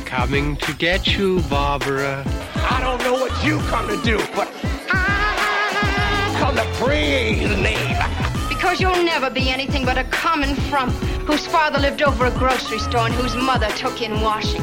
coming to get you, Barbara. I don't know what you come to do, but I come to praise the name. Because you'll never be anything but a common frump whose father lived over a grocery store and whose mother took in washing.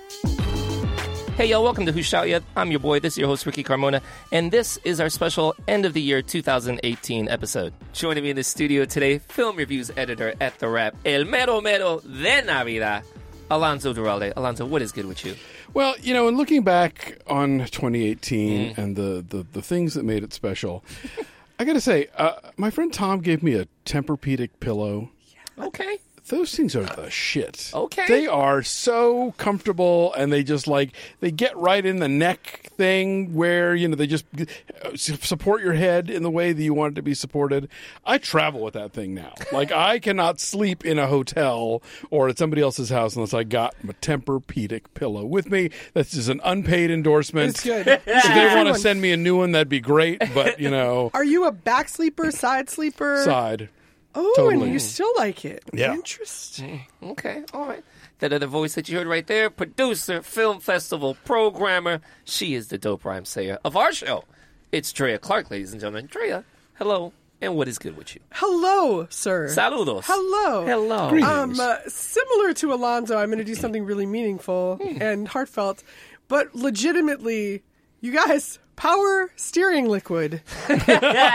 Hey, y'all, welcome to Who Shot Ya? I'm your boy, this is your host, Ricky Carmona, and this is our special End of the Year 2018 episode. Joining me in the studio today, film reviews editor at The Wrap, El Mero Mero de Navidad, Alonzo Duralde. Alonzo, what is good with you? Well, you know, in looking back on 2018 and the things that made it special, I got to say, my friend Tom gave me a Tempur-Pedic pillow. Okay. Those things are the shit. Okay. They are so comfortable, and they just they get right in the neck thing where, you know, they just support your head in the way that you want it to be supported. I travel with that thing now. I cannot sleep in a hotel or at somebody else's house unless I got my Tempur-Pedic pillow with me. That's just an unpaid endorsement. It's good. If they want to send me a new one, that'd be great, but, you know. Are you a back sleeper, side sleeper? Side. Oh, Totally. and you still like it. Yeah. Interesting. Okay, all right. That other voice that you heard right there, producer, film festival programmer. She is the dope rhyme sayer of our show. It's Drea Clark, ladies and gentlemen. Drea, hello, and what is good with you? Hello, sir. Saludos. Hello. Hello. Greetings. Similar to Alonzo, I'm going to do something really meaningful and heartfelt, but legitimately, you guys, power steering liquid. And to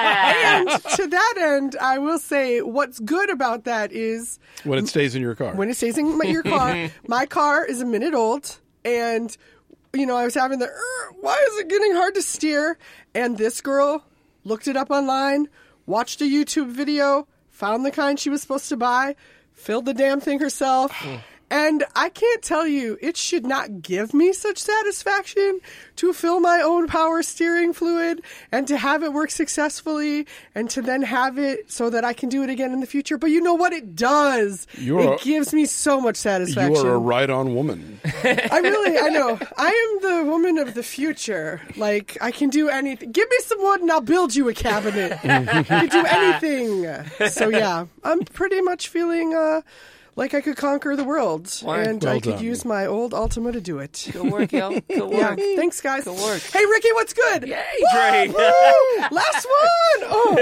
that end, I will say what's good about that is When it stays in your car. when it stays in your car. My car is a minute old, and you know I was having the why is it getting hard to steer? And this girl looked it up online, watched a YouTube video, found the kind she was supposed to buy, filled the damn thing herself. And I can't tell you, it should not give me such satisfaction to fill my own power steering fluid and to have it work successfully and to then have it so that I can do it again in the future. But you know what it does? It gives me so much satisfaction. You are a right-on woman. I know. I am the woman of the future. I can do anything. Give me some wood and I'll build you a cabinet. I can do anything. So yeah, I'm pretty much feeling, like I could conquer the world, and Well I could done. use my old Altima to do it. Good work, yo. Good work. Yeah, thanks, guys. Good work. Hey, Ricky, what's good? Yay, Woo, Dre. woo! Last one.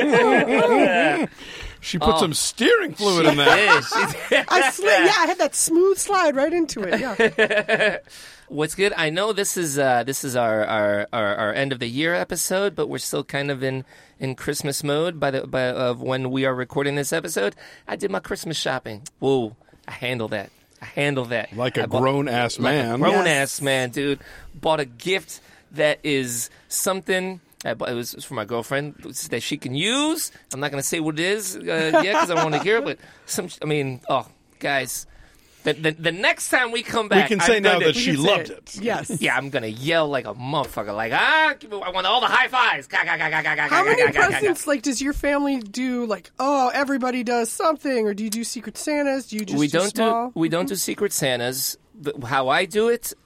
Oh. She put some steering fluid in that. I had that smooth slide right into it. Yeah. What's good? I know this is our end of the year episode, but we're still kind of in Christmas mode of when we are recording this episode. I did my Christmas shopping. Whoa, I handle that. Like a grown-ass man. Grown-ass man, dude. Bought a gift that is something. It was for my girlfriend that she can use. I'm not going to say what it is because I want to hear it. But guys. The next time we come back, We can say now that We she can say loved it. it. Yes. yeah, I'm gonna yell like a motherfucker. I want all the high fives. How many presents, does your family do, everybody does something, or do you do Secret Santas? Do you just We do don't small? we don't do Secret Santas. How I do it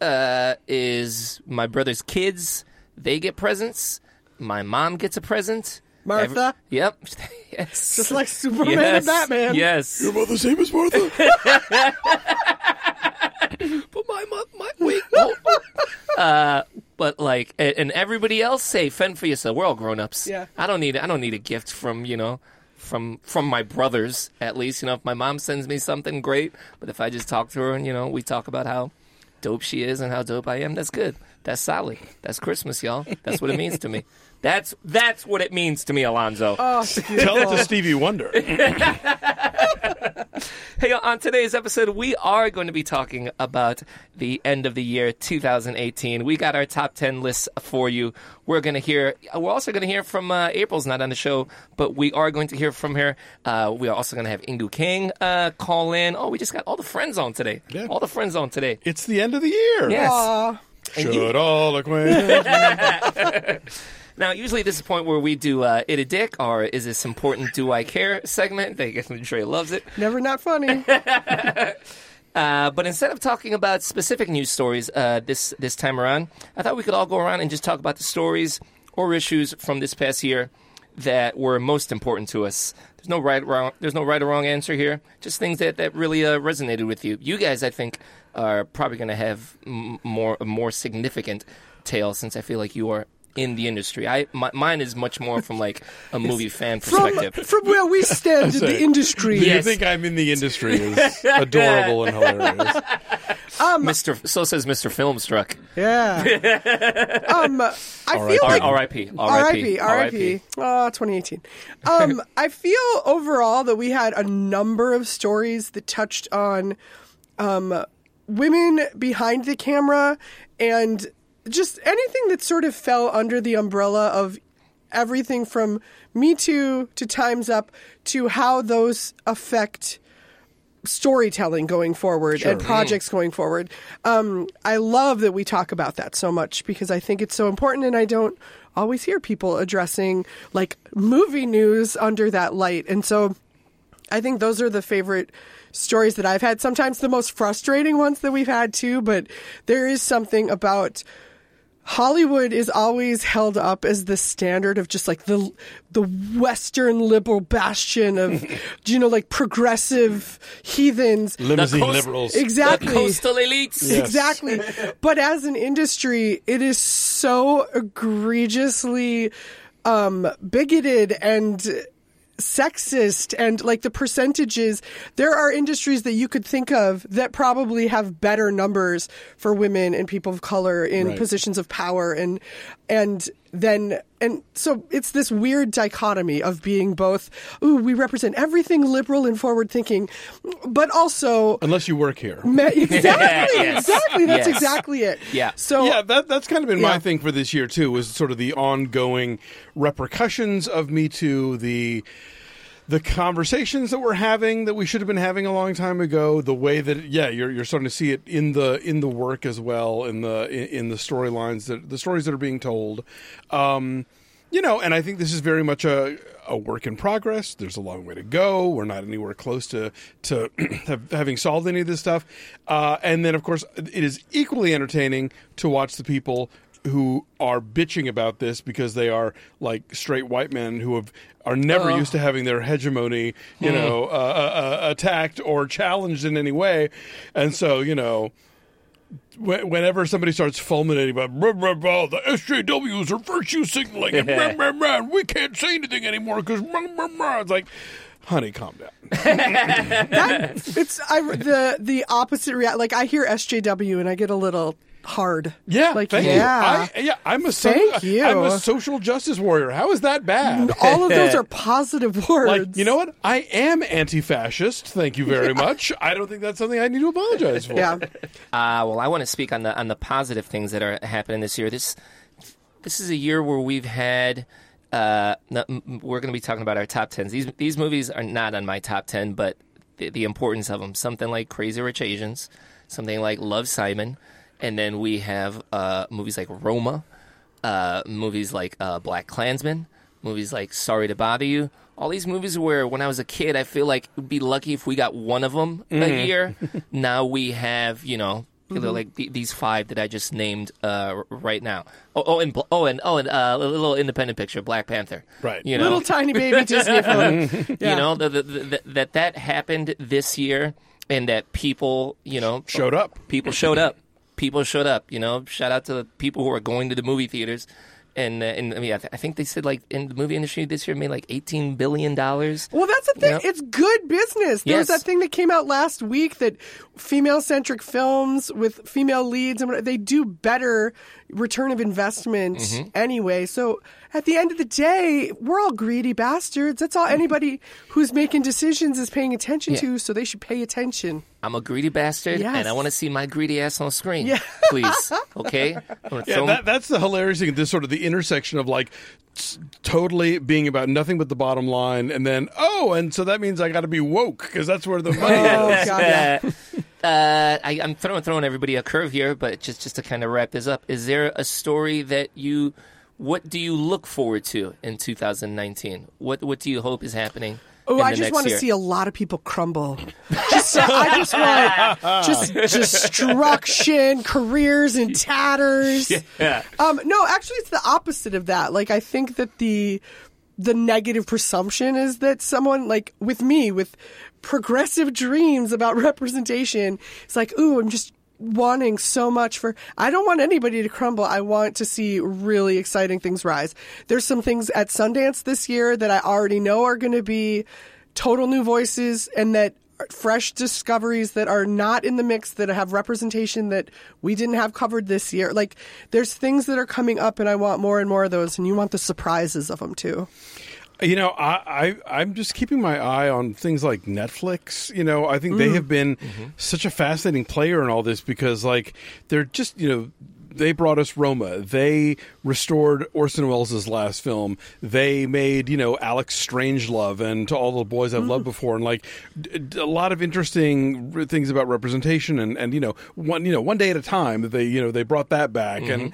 is my brother's kids. They get presents. My mom gets a present. Martha? Yep. Yes. Just like Superman Yes. and Batman. Yes. Your mother's name is Martha? But my wait. But and everybody else say fend for yourself. We're all grown ups. Yeah. I don't need a gift from from my brothers, at least. If my mom sends me something, great. But if I just talk to her and we talk about how dope she is and how dope I am, that's good. That's solid. That's Christmas, y'all. That's what it means to me. That's what it means to me, Alonzo. Oh, Tell it to Stevie Wonder. Hey, on today's episode, we are going to be talking about the end of the year 2018. We got our top 10 lists for you. We're also going to hear from April's not on the show, but we are going to hear from her. We are also going to have Ingu King call in. Oh, we just got all the friends on today. Yeah. All the friends on today. It's the end of the year. Yes. Aw. Should all acquaintance. Now, usually this is a point where we do It a Dick or Is This Important, Do I Care segment. I guess Dre loves it. Never not funny. But instead of talking about specific news stories this time around, I thought we could all go around and just talk about the stories or issues from this past year that were most important to us. There's no right or wrong answer here. Just things that really resonated with you. You guys, I think, are probably going to have a more significant tale, since I feel like you are in the industry. Mine is much more from like a movie fan perspective. From where we stand in the industry. You think I'm in the industry is adorable and hilarious. So says Mr. Filmstruck. Yeah. I feel like R.I.P. R.I.P. Oh, 2018. I feel overall that we had a number of stories that touched on women behind the camera and just anything that sort of fell under the umbrella of everything from Me Too to Time's Up to how those affect storytelling going forward and projects going forward. I love that we talk about that so much because I think it's so important, and I don't always hear people addressing like movie news under that light. And so I think those are the favorite stories that I've had. Sometimes the most frustrating ones that we've had too, but there is something about Hollywood is always held up as the standard of just like the Western liberal bastion of, like progressive heathens. Limousine liberals. Exactly. The coastal elites. Yes. Exactly. But as an industry, it is so egregiously bigoted and sexist, and like the percentages, there are industries that you could think of that probably have better numbers for women and people of color in positions of power, and so it's this weird dichotomy of being both, we represent everything liberal and forward thinking, but also unless you work here. Exactly. That's exactly it. Yeah. So yeah, that's kind of been my thing for this year too, was sort of the ongoing repercussions of Me Too, the conversations that we're having that we should have been having a long time ago, the way that you're starting to see it in the work as well, in the storylines, the stories that are being told. And I think this is very much a work in progress. There's a long way to go. We're not anywhere close to having solved any of this stuff. And then, of course, it is equally entertaining to watch the people who are bitching about this because they are like straight white men who are never used to having their hegemony, attacked or challenged in any way. And so, whenever somebody starts fulminating about the SJWs are virtue signaling and we can't say anything anymore because it's like, honey, calm down. The opposite reaction. Like I hear SJW and I get a little hard. Yeah, like thank you. I'm a social justice warrior. How is that bad? All of those are positive words. Like, you know what? I am anti-fascist. Thank you very much. I don't think that's something I need to apologize for. Yeah. Well, I want to speak on the positive things that are happening this year. This is a year where we've had. We're going to be talking about our top 10s. These movies are not on my top 10, but the importance of them. Something like Crazy Rich Asians, something like Love, Simon. And then we have movies like Roma, movies like BlacKkKlansman, movies like Sorry to Bother You. All these movies where when I was a kid, I feel like we'd be lucky if we got one of them a year. Now we have, like these five that I just named right now. And a little independent picture, Black Panther. Right. Little tiny baby Disney film. Yeah. That happened this year, and that people, showed up. People showed up. Shout out to the people who are going to the movie theaters. And I think they said like in the movie industry this year made like $18 billion. Well, that's the thing. It's good business. There was that thing that came out last week that female-centric films with female leads, and they do better return of investment anyway. So at the end of the day, we're all greedy bastards. That's all anybody who's making decisions is paying attention to, so they should pay attention. I'm a greedy bastard, and I want to see my greedy ass on screen, please. Okay? That's the hilarious thing, this sort of the intersection of like totally being about nothing but the bottom line, and then, and so that means I got to be woke because that's where the money is. God, I'm throwing everybody a curve here, but just to kind of wrap this up, is there a story that what do you look forward to in 2019? What do you hope is happening? Oh, I just want to see a lot of people crumble. I just want destruction, careers in tatters. Yeah. No, actually, it's the opposite of that. Like, I think that the negative presumption is that someone like with progressive dreams about representation, it's like, ooh, I'm just wanting so much I don't want anybody to crumble. I want to see really exciting things rise. There's some things at Sundance this year that I already know are going to be total new voices and that fresh discoveries that are not in the mix, that have representation that we didn't have covered this year. Like, there's things that are coming up and I want more and more of those, and you want the surprises of them too. You know, I'm just keeping my eye on things like Netflix. You know, I think they have been such a fascinating player in all this because, like, they're just, you know, they brought us Roma. They restored Orson Welles' last film. They made, you know, Alex Strangelove and To All the Boys I've Loved Before, and like a lot of interesting things about representation and one day at a time. They brought that back, and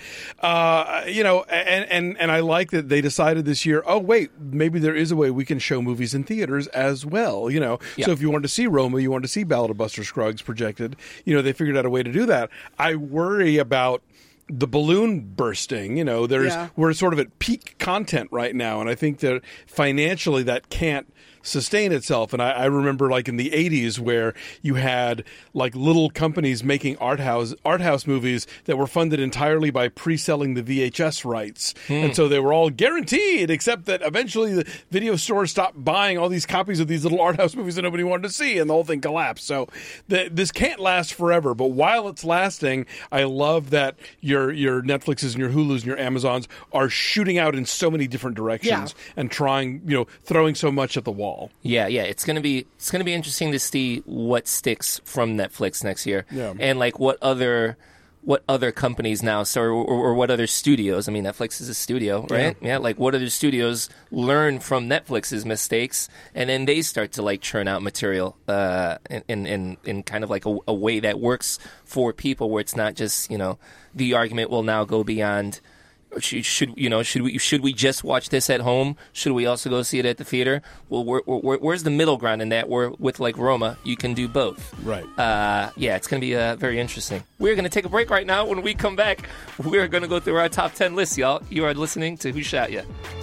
and I like that they decided this year. Oh wait, maybe there is a way we can show movies in theaters as well. You know, so if you want to see Roma, you want to see Ballad of Buster Scruggs projected. You know, they figured out a way to do that. I worry about the balloon bursting. You know, we're sort of at peak content right now, and I think that financially that can't sustain itself. And I remember, like, in the 80s where you had like little companies making art house movies that were funded entirely by pre-selling the VHS rights, and so they were all guaranteed, except that eventually the video stores stopped buying all these copies of these little art house movies that nobody wanted to see, and the whole thing collapsed. So this can't last forever, but while it's lasting, I love that your Netflixes and your Hulus and your Amazons are shooting out in so many different directions and trying, you know, throwing so much at the wall. Yeah, it's gonna be interesting to see what sticks from Netflix next year, and like what other companies now, or what other studios. I mean, Netflix is a studio, right? Yeah, like what other studios learn from Netflix's mistakes, and then they start to like churn out material in kind of like a way that works for people, where it's not just, you know, the argument will now go beyond. Should we just watch this at home? Should we also go see it at the theater? Well, where's the middle ground in that? Where with like Roma, you can do both. Right. It's going to be very interesting. We're going to take a break right now. When we come back, we're going to go through our top 10 lists, y'all. You are listening to Who Shot Ya?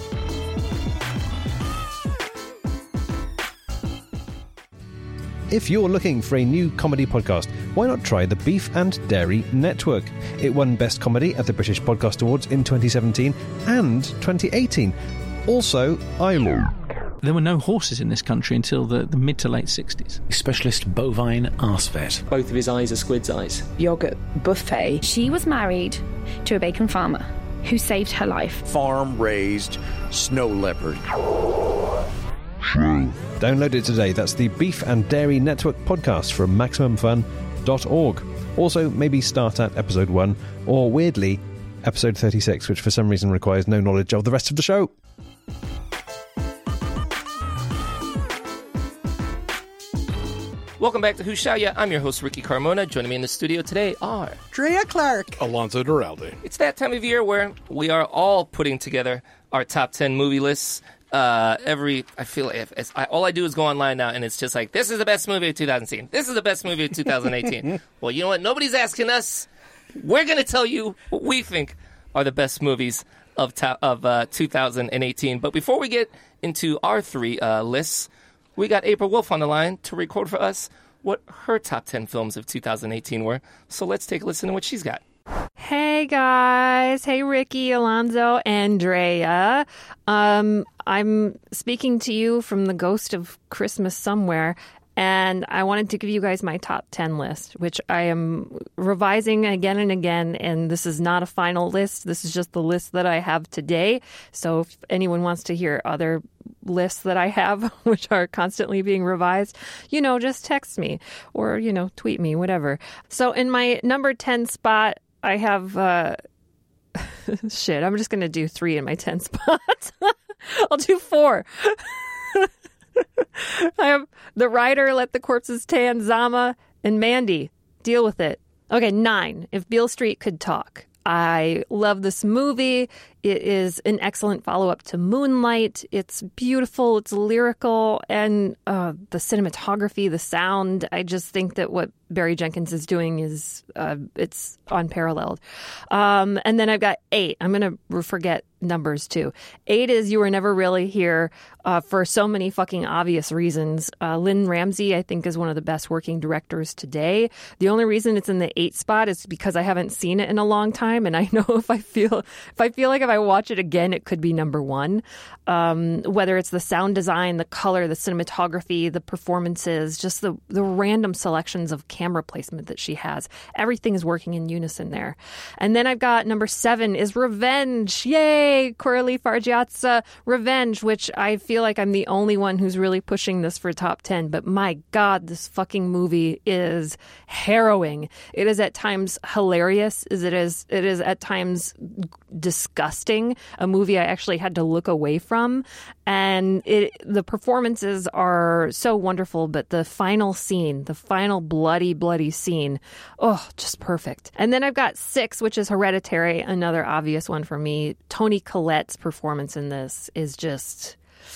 If you're looking for a new comedy podcast, why not try the Beef and Dairy Network? It won Best Comedy at the British Podcast Awards in 2017 and 2018. Also, ILO. There were no horses in this country until the mid to late 60s. Specialist bovine arse vet. Both of his eyes are squid's eyes. Yogurt buffet. She was married to a bacon farmer who saved her life. Farm-raised snow leopard. Download it today. That's the Beef and Dairy Network podcast from MaximumFun.org. Also, maybe start at episode 1, or weirdly, episode 36, which for some reason requires no knowledge of the rest of the show. Welcome back to Who Shot Ya? I'm your host, Ricky Carmona. Joining me in the studio today are Drea Clark, Alonso Duralde. It's that time of year where we are all putting together our top 10 movie lists. I feel like all I do is go online now, and it's just like, this is the best movie of 2018. This is the best movie of 2018. Well, you know what? Nobody's asking us. We're going to tell you what we think are the best movies of 2018. But before we get into our three lists, we got April Wolf on the line to record for us what her top 10 films of 2018 were. So let's take a listen to what she's got. Hey guys, hey Ricky, Alonzo, Andrea. I'm speaking to you from the ghost of Christmas somewhere, and I wanted to give you guys my top 10 list, which I am revising again and again, and this is not a final list. This is just the list that I have today. So if anyone wants to hear other lists that I have, which are constantly being revised, just text me or, tweet me, whatever. So in my number 10 spot, I have, I'm just going to do 3 in my 10 spot. I'll do 4. I have The Rider, Let the Corpses Tan, Zama, and Mandy. Deal with it. Okay, 9. If Beale Street Could Talk. I love this movie. It is an excellent follow-up to Moonlight. It's beautiful, it's lyrical, and the cinematography, the sound. I just think that what Barry Jenkins is doing is it's unparalleled. And then I've got 8. I'm going to forget numbers too. 8 is You Were Never Really Here for so many fucking obvious reasons. Lynn Ramsey, I think, is one of the best working directors today. The only reason it's in the 8 spot is because I haven't seen it in a long time, and I know if I feel like if I watch it again, it could be number 1. Whether it's the sound design, the color, the cinematography, the performances, just the random selections of camera placement that she has. Everything is working in unison there. And then I've got number 7 is Revenge. Yay! Coralie Fargiat's Revenge, which I feel like I'm the only one who's really pushing this for top 10. But my God, this fucking movie is harrowing. It is at times hilarious. It is at times disgusting. A movie I actually had to look away from. And the performances are so wonderful, but the final scene, the final bloody scene, oh, just perfect. And then I've got 6, which is Hereditary, another obvious one for me. Toni Collette's performance in this is just...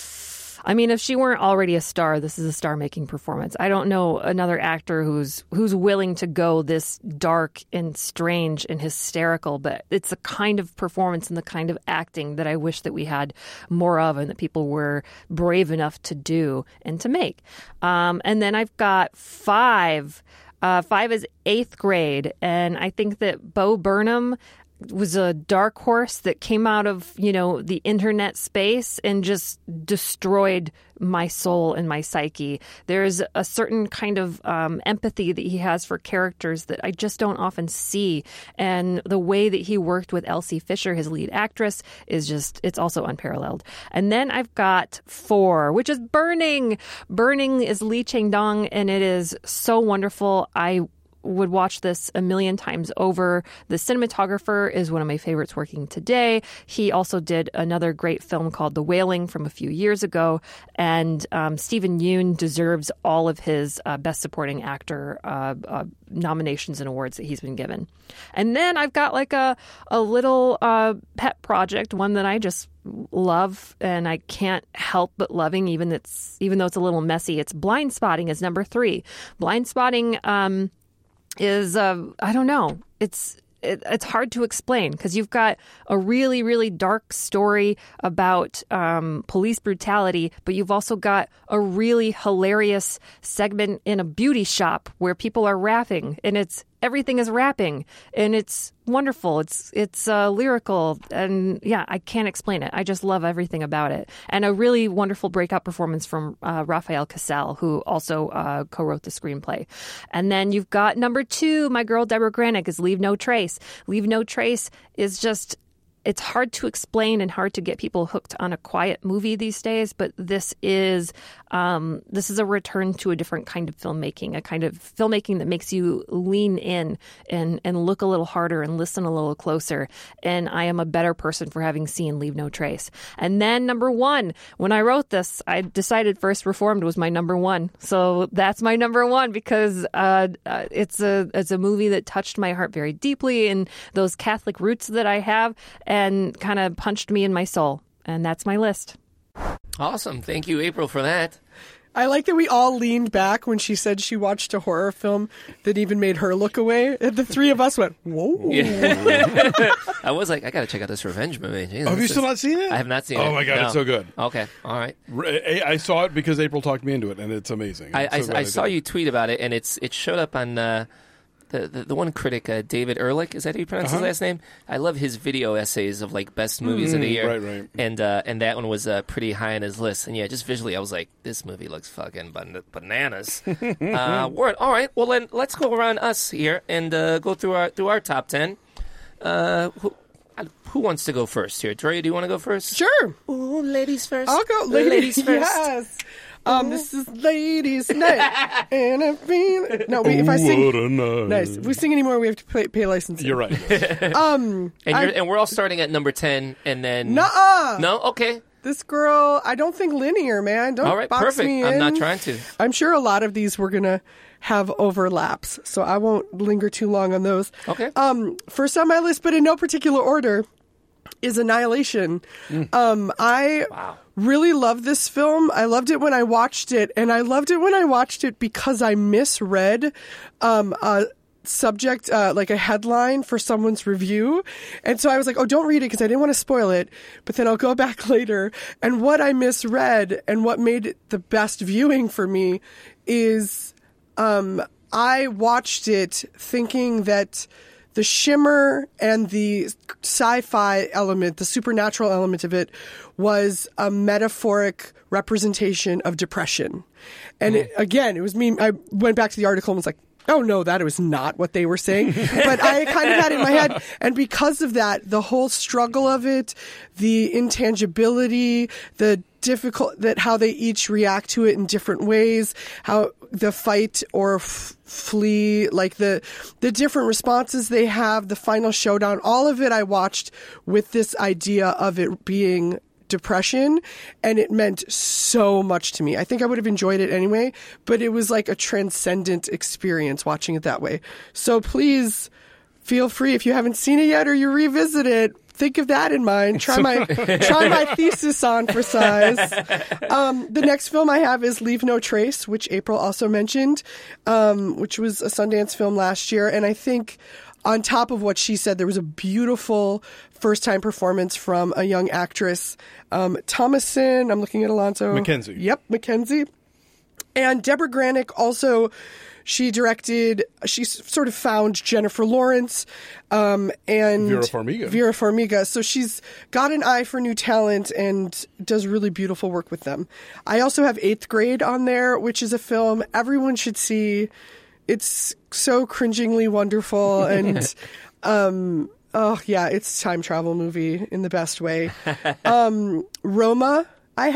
I mean, if she weren't already a star, this is a star-making performance. I don't know another actor who's willing to go this dark and strange and hysterical, but it's the kind of performance and the kind of acting that I wish that we had more of and that people were brave enough to do and to make. And then I've got 5. 5 is 8th Grade, and I think that Bo Burnham was a dark horse that came out of, the internet space and just destroyed my soul and my psyche. There's a certain kind of empathy that he has for characters that I just don't often see. And the way that he worked with Elsie Fisher, his lead actress, is just, it's also unparalleled. And then I've got 4, which is Burning. Burning is Lee Chang-dong, and it is so wonderful. I would watch this a million times over. The cinematographer is one of my favorites working today. He also did another great film called The Wailing from a few years ago. And Stephen Yeun deserves all of his Best Supporting Actor nominations and awards that he's been given. And then I've got like a little pet project, one that I just love and I can't help but loving, even though it's a little messy. It's Blind Spotting is number 3. Blind Spotting is I don't know. It's hard to explain because you've got a really, really dark story about police brutality, but you've also got a really hilarious segment in a beauty shop where people are rapping, and everything is rapping, and it's wonderful. It's lyrical, and yeah, I can't explain it. I just love everything about it. And a really wonderful breakout performance from Rafael Casal, who also co-wrote the screenplay. And then you've got number 2, my girl Deborah Granick, is Leave No Trace. Leave No Trace is just... It's hard to explain and hard to get people hooked on a quiet movie these days, but this is a return to a different kind of filmmaking, a kind of filmmaking that makes you lean in and look a little harder and listen a little closer. And I am a better person for having seen Leave No Trace. And then number 1, when I wrote this, I decided First Reformed was my number 1. So that's my number 1 because it's a movie that touched my heart very deeply and those Catholic roots that I have, and kind of punched me in my soul. And that's my list. Awesome. Thank you, April, for that. I like that we all leaned back when she said she watched a horror film that even made her look away. And the 3 of us went, whoa. Yeah. I was like, I got to check out this Revenge movie. Jesus, have you still not seen it? I have not seen it. Oh, my God, no. It's so good. Okay, all right. I saw it because April talked me into it, and it's amazing. I saw you tweet about it, and it showed up on... The one critic, David Ehrlich, is that how you pronounce his last name? I love his video essays of like best movies of the year. Right. And that one was pretty high on his list. And yeah, just visually, I was like, this movie looks fucking bananas. Word. All right. Well, then let's go around us here and go through our top 10. Who wants to go first here? Dre, do you want to go first? Sure. Ooh, ladies first. I'll go. Ladies first. Yes. This is Ladies' Night, and I've been... No, if I sing... Nice. If we sing anymore, we have to pay licensing. You're right. And we're all starting at number 10, and then... Nuh-uh. No? Okay. This girl, I don't think linear, man. Don't all right, box perfect. me in. I'm not trying to. I'm sure a lot of these we're going to have overlaps, so I won't linger too long on those. Okay. First on my list, but in no particular order, is Annihilation. I really love this film. I loved it when I watched it, and I loved it when I watched it because I misread a subject, like a headline for someone's review. And so I was like, oh, don't read it because I didn't want to spoil it. But then I'll go back later. And what I misread and what made it the best viewing for me is I watched it thinking that the shimmer and the sci-fi element, the supernatural element of it, was a metaphoric representation of depression. And it was me. I went back to the article and was like, oh, no, that was not what they were saying. But I kind of had it in my head. And because of that, the whole struggle of it, the intangibility, the how they each react to it in different ways, how the fight or flee, like the different responses they have, the final showdown, all of it I watched with this idea of it being depression, and it meant so much to me. I think I would have enjoyed it anyway, but it was like a transcendent experience watching it that way. So please feel free, if you haven't seen it yet or you revisit it, think of that in mind. Try my thesis on for size. The next film I have is Leave No Trace, which April also mentioned, which was a Sundance film last year. And I think on top of what she said, there was a beautiful first-time performance from a young actress, Thomasin. I'm looking at Alonso. Mackenzie. Yep, Mackenzie. And Deborah Granick also... She sort of found Jennifer Lawrence and Vera Farmiga. So she's got an eye for new talent and does really beautiful work with them. I also have 8th Grade on there, which is a film everyone should see. It's so cringingly wonderful and it's a time travel movie in the best way. Roma,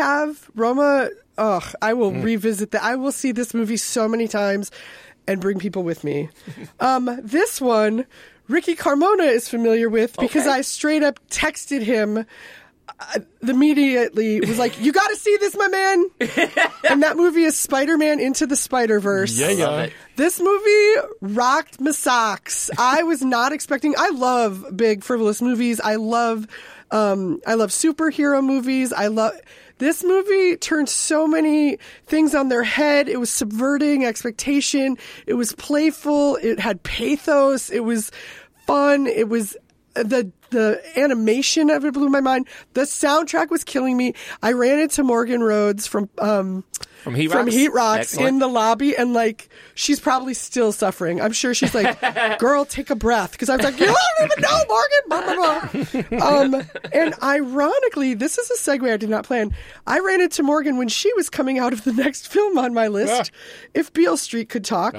I will revisit that. I will see this movie so many times and bring people with me. This one, Ricky Carmona is familiar with because I straight up texted him immediately. Was like, you got to see this, my man. And that movie is Spider-Man Into the Spider-Verse. Yeah. This movie rocked my socks. I was not expecting. I love big frivolous movies. I love superhero movies. This movie turned so many things on their head. It was subverting expectation. It was playful. It had pathos. It was fun. It was the animation of it blew my mind. The soundtrack was killing me. I ran into Morgan Rhodes from Heat Rocks in the lobby, and like she's probably still suffering. I'm sure she's like, "Girl, take a breath," because I was like, "You don't even know, Morgan." Blah, blah, blah. And ironically, this is a segue I did not plan. I ran into Morgan when she was coming out of the next film on my list, If Beale Street Could Talk.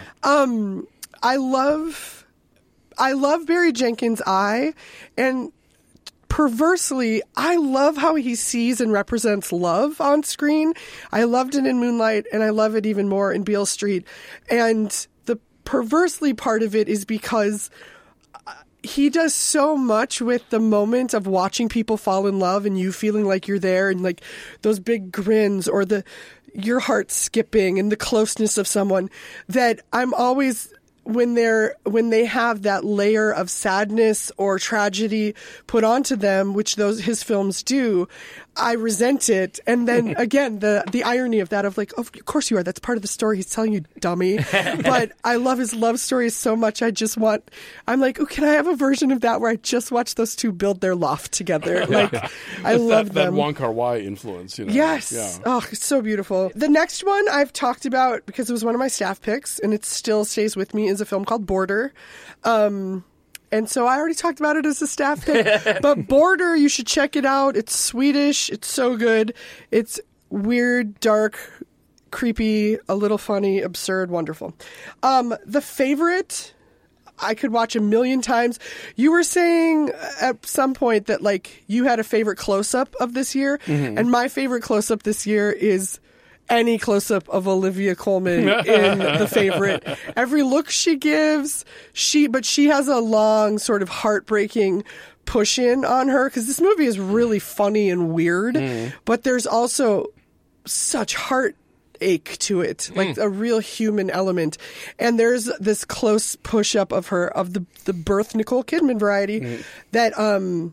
I love Barry Jenkins' eye, and perversely, I love how he sees and represents love on screen. I loved it in Moonlight, and I love it even more in Beale Street. And the perversely part of it is because he does so much with the moment of watching people fall in love and you feeling like you're there, and like those big grins or your heart skipping and the closeness of someone, that I'm always... When they have that layer of sadness or tragedy put onto them, which his films do, I resent it. And then again, the irony of that, of like, oh, of course you are. That's part of the story he's telling you, dummy. But I love his love stories so much. I'm like, oh, can I have a version of that where I just watch those two build their loft together? Like, I love them. That Wong Kar-wai influence, you know. Yes. Yeah. Oh, it's so beautiful. The next one I've talked about because it was one of my staff picks, and it still stays with me, is a film called Border. And so I already talked about it as a staff pick, but Border, you should check it out. It's Swedish. It's so good. It's weird, dark, creepy, a little funny, absurd, wonderful. The Favorite, I could watch 1,000,000 times. You were saying at some point that like you had a favorite close-up of this year, and my favorite close-up this year is any close-up of Olivia Colman in The Favorite. Every look she gives, but she has a long sort of heartbreaking push-in on her, because this movie is really funny and weird, but there's also such heartache to it, like a real human element. And there's this close push-up of her, of the birth Nicole Kidman variety, that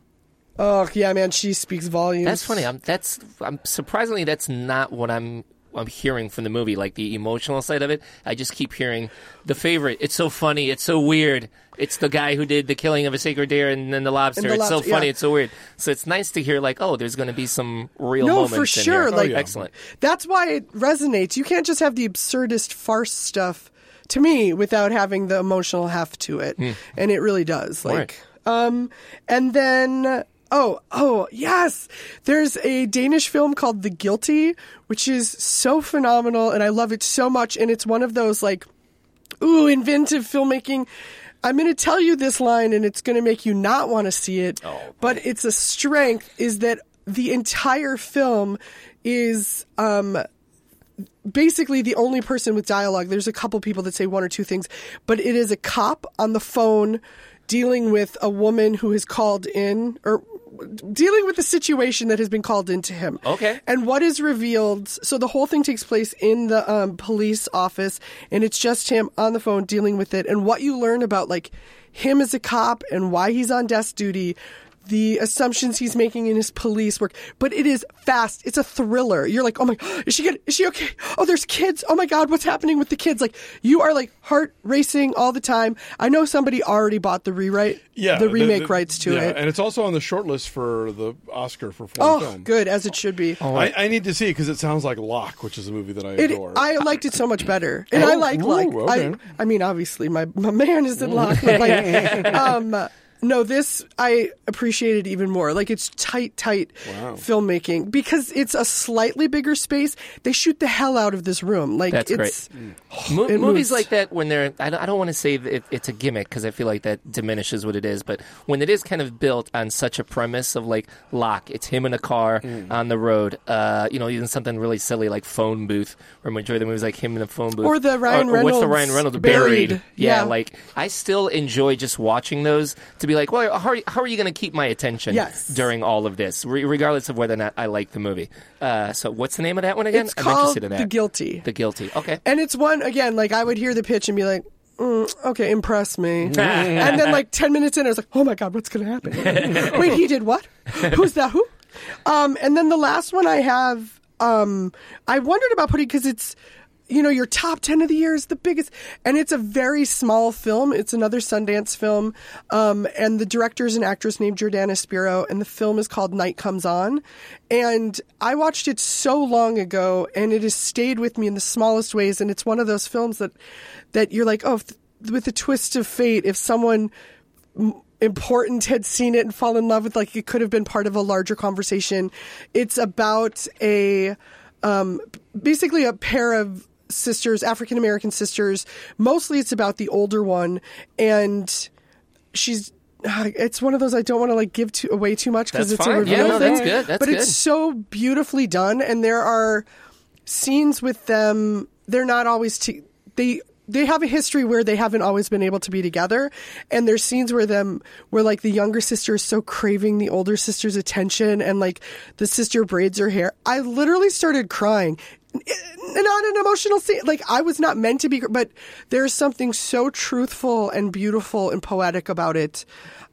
Oh yeah, man, she speaks volumes. That's funny. I'm surprisingly that's not what I'm hearing from the movie, like the emotional side of it. I just keep hearing the favorite. It's so funny. It's so weird. It's the guy who did the killing of a sacred deer and then the lobster. It's so funny. It's so weird. So it's nice to hear like, oh, there's going to be some real moments. No, for sure. In here. Like, excellent. That's why it resonates. You can't just have the absurdist farce stuff to me without having the emotional heft to it, and it really does. Like, and then. Oh, yes. There's a Danish film called The Guilty, which is so phenomenal, and I love it so much. And it's one of those, like, inventive filmmaking. I'm going to tell you this line, and it's going to make you not want to see it. But it's a strength, is that the entire film is basically the only person with dialogue. There's a couple people that say one or two things, but it is a cop on the phone dealing with a woman who has called in, or dealing with the situation that has been called into him. Okay. And what is revealed, so the whole thing takes place in the police office, and it's just him on the phone dealing with it. And what you learn about, like, him as a cop and why he's on desk duty, the assumptions he's making in his police work. But it is fast. It's a thriller. You're like, oh my, is she okay? Oh, there's kids. Oh my God, what's happening with the kids? Like, you are like heart racing all the time. I know somebody already bought the remake rights to it. And it's also on the short list for the Oscar for foreign film. Oh, good, as it should be. I need to see it because it sounds like Locke, which is a movie that I adore. I liked it so much better. And I like Locke. Okay. I mean, obviously, my man is in Locke. But like, no, this I appreciated even more. Like, it's tight filmmaking because it's a slightly bigger space. They shoot the hell out of this room. Like, that's it's great. Movies like that, when they're, I don't want to say it's a gimmick because I feel like that diminishes what it is, but when it is kind of built on such a premise of like Locke, it's him in a car on the road, even something really silly like Phone Booth, or majority of the movies like him in a phone booth. Or the Ryan Reynolds. What's the Ryan Reynolds? Buried. Yeah, like I still enjoy just watching those to be like, well, how are you going to keep my attention during all of this, regardless of whether or not I like the movie? So what's the name of that one again? It's I'm called interested in that. The Guilty. The Guilty. Okay. And it's one, again, like I would hear the pitch and be like, okay, impress me. And then like 10 minutes in, I was like, oh my God, what's going to happen? Wait, he did what? Who's that? Who? And then the last one I have, I wondered about putting, because it's, your top 10 of the year is the biggest, and it's a very small film. It's another Sundance film, and the director is an actress named Jordana Spiro, and the film is called Night Comes On. And I watched it so long ago, and it has stayed with me in the smallest ways, and it's one of those films that you're like, oh, with a twist of fate, if someone important had seen it and fallen in love with, like, it could have been part of a larger conversation. It's about basically a pair of sisters, African American sisters. Mostly it's about the older one, and it's one of those I don't want to like give away too much because it's a reveal thing. That's good. But it's so beautifully done, and there are scenes with them. They're not always they have a history where they haven't always been able to be together, and there's scenes where like the younger sister is so craving the older sister's attention, and like the sister braids her hair. I literally started crying. Not an emotional scene. Like, I was not meant to be, but there's something so truthful and beautiful and poetic about it.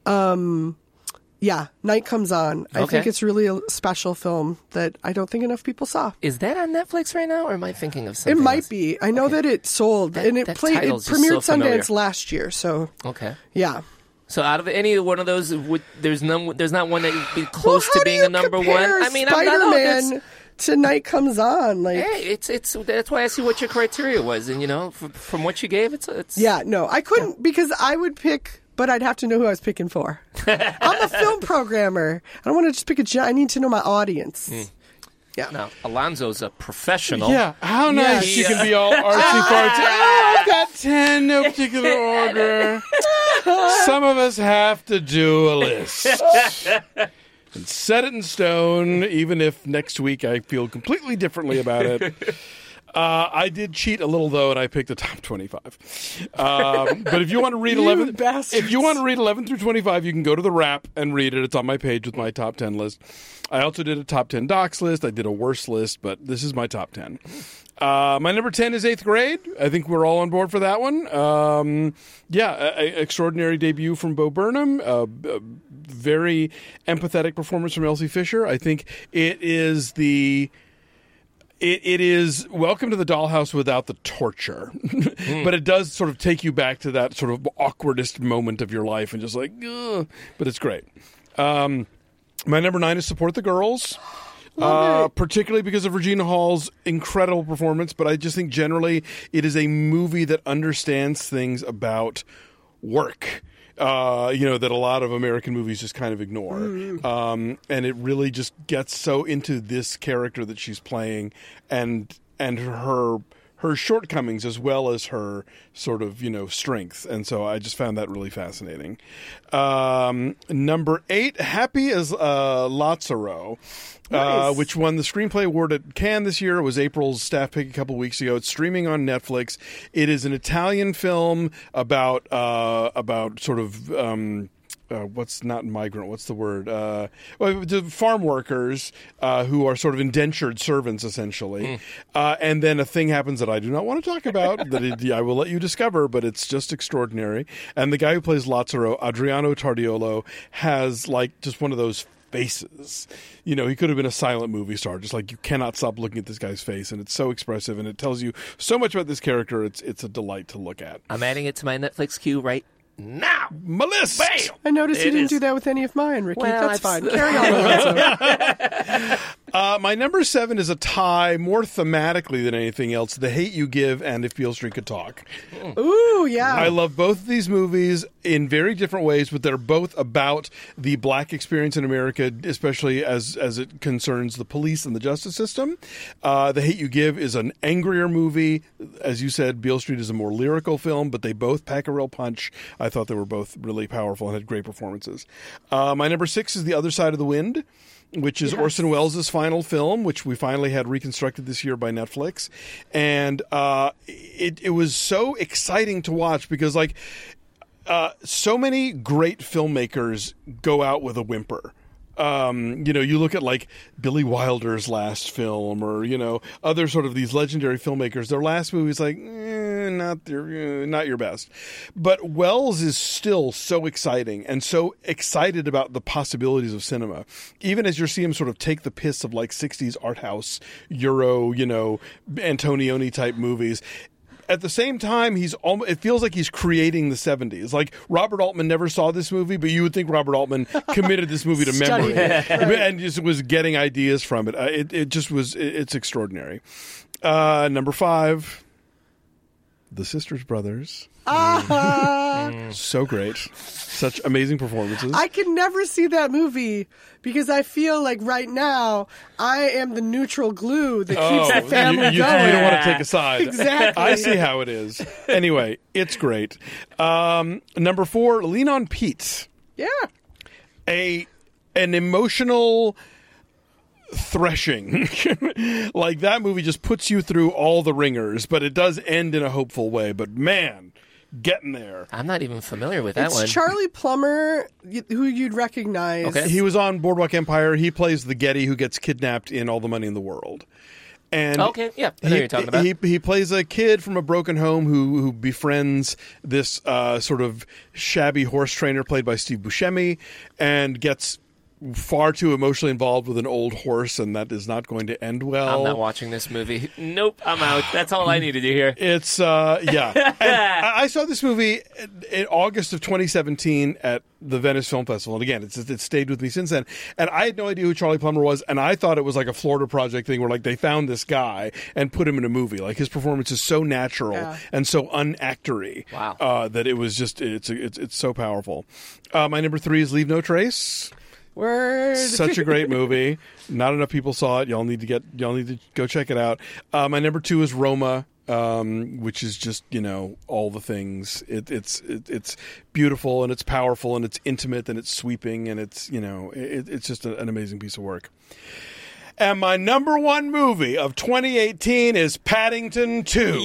Night Comes On. I think it's really a special film that I don't think enough people saw. Is that on Netflix right now, or am I thinking of something It might else? be. I know that it sold, and it premiered so Sundance last year, so... Okay. Yeah. So out of any one of those, there's not one that would be close to being a number one? I mean, Spider-Man Tonight Comes On. Like, hey, it's that's why I asked you what your criteria was, and from what you gave, it's yeah. No, I couldn't because I would pick, but I'd have to know who I was picking for. I'm a film programmer. I don't want to just pick I need to know my audience. Yeah. Now, Alonzo's a professional. Yeah. How nice you can be all artsy-fartsy. I've got 10, no particular order. Some of us have to do a list. And set it in stone, even if next week I feel completely differently about it. I did cheat a little though, and I picked the top 25. But if you want to read 11, if you want to read 11 through 25, you can go to the Wrap and read it. It's on my page with my top 10 list. I also did a top 10 docs list. I did a worst list, but this is my top 10. My number 10 is 8th Grade. I think we're all on board for that one. Extraordinary debut from Bo Burnham. very empathetic performance from Elsie Fisher. I think it is It is Welcome to the Dollhouse without the torture, but it does sort of take you back to that sort of awkwardest moment of your life and just like, ugh, but it's great. My number 9 is Support the Girls, particularly because of Regina Hall's incredible performance, but I just think generally it is a movie that understands things about work. That a lot of American movies just kind of ignore. And it really just gets so into this character that she's playing and her shortcomings as well as her sort of, strength. And so I just found that really fascinating. Number 8, Happy as Lazzaro. Nice. Which won the Screenplay Award at Cannes this year. It was April's staff pick a couple weeks ago. It's streaming on Netflix. It is an Italian film about sort of what's not migrant? What's the word? The farm workers who are sort of indentured servants, essentially. And then a thing happens that I do not want to talk about that I will let you discover, but it's just extraordinary. And the guy who plays Lazzaro, Adriano Tardiolo, has like just one of those faces. He could have been a silent movie star. Just like you cannot stop looking at this guy's face, and it's so expressive, and it tells you so much about this character. It's a delight to look at. I'm adding it to my Netflix queue right now. My list. Bam! I noticed you didn't do that with any of mine, Ricky. That's fine. Carry on. My number 7 is a tie, more thematically than anything else. The Hate U Give and If Beale Street Could Talk. Ooh, yeah. I love both of these movies in very different ways, but they're both about the black experience in America, especially as it concerns the police and the justice system. The Hate U Give is an angrier movie. As you said, Beale Street is a more lyrical film, but they both pack a real punch. I thought they were both really powerful and had great performances. My number 6 is The Other Side of the Wind, which is Orson Welles' final film, which we finally had reconstructed this year by Netflix. And it was so exciting to watch because, so many great filmmakers go out with a whimper. You look at like Billy Wilder's last film or, other sort of these legendary filmmakers, their last movie is like, not your best. But Wells is still so exciting and so excited about the possibilities of cinema. Even as you see him sort of take the piss of like 60s art house, Euro, Antonioni type movies. At the same time, it feels like he's creating the 70s. Like, Robert Altman never saw this movie, but you would think Robert Altman committed this movie to memory and just was getting ideas from it. It's extraordinary. Number 5, The Sisters Brothers. So great. Such amazing performances. I can never see that movie because I feel like right now I am the neutral glue that keeps the family going. You don't want to take a side. Exactly. I see how it is. Anyway, it's great. Number 4, Lean on Pete. Yeah. An emotional threshing. Like, that movie just puts you through all the ringers, but it does end in a hopeful way. But man, getting there. I'm not even familiar with that one. It's Charlie Plummer, who you'd recognize. Okay. He was on Boardwalk Empire. He plays the Getty who gets kidnapped in All the Money in the World. And okay, yeah, I know what you're talking about. He plays a kid from a broken home who befriends this sort of shabby horse trainer played by Steve Buscemi and gets far too emotionally involved with an old horse, and that is not going to end well. I'm not watching this movie. Nope, I'm out. That's all I needed to hear. It's, yeah. And I saw this movie in August of 2017 at the Venice Film Festival. And again, it's stayed with me since then. And I had no idea who Charlie Plummer was, and I thought it was like a Florida Project thing where like they found this guy and put him in a movie. Like, his performance is so natural and so unactory. Wow. That it was just, it's so powerful. My number 3 is Leave No Trace. Word. Such a great movie. Not enough people saw it. Y'all need to go check it out. My number 2 is Roma, which is just, all the things. It's beautiful and it's powerful and it's intimate and it's sweeping and it's, it's just an amazing piece of work. And my number 1 movie of 2018 is Paddington 2.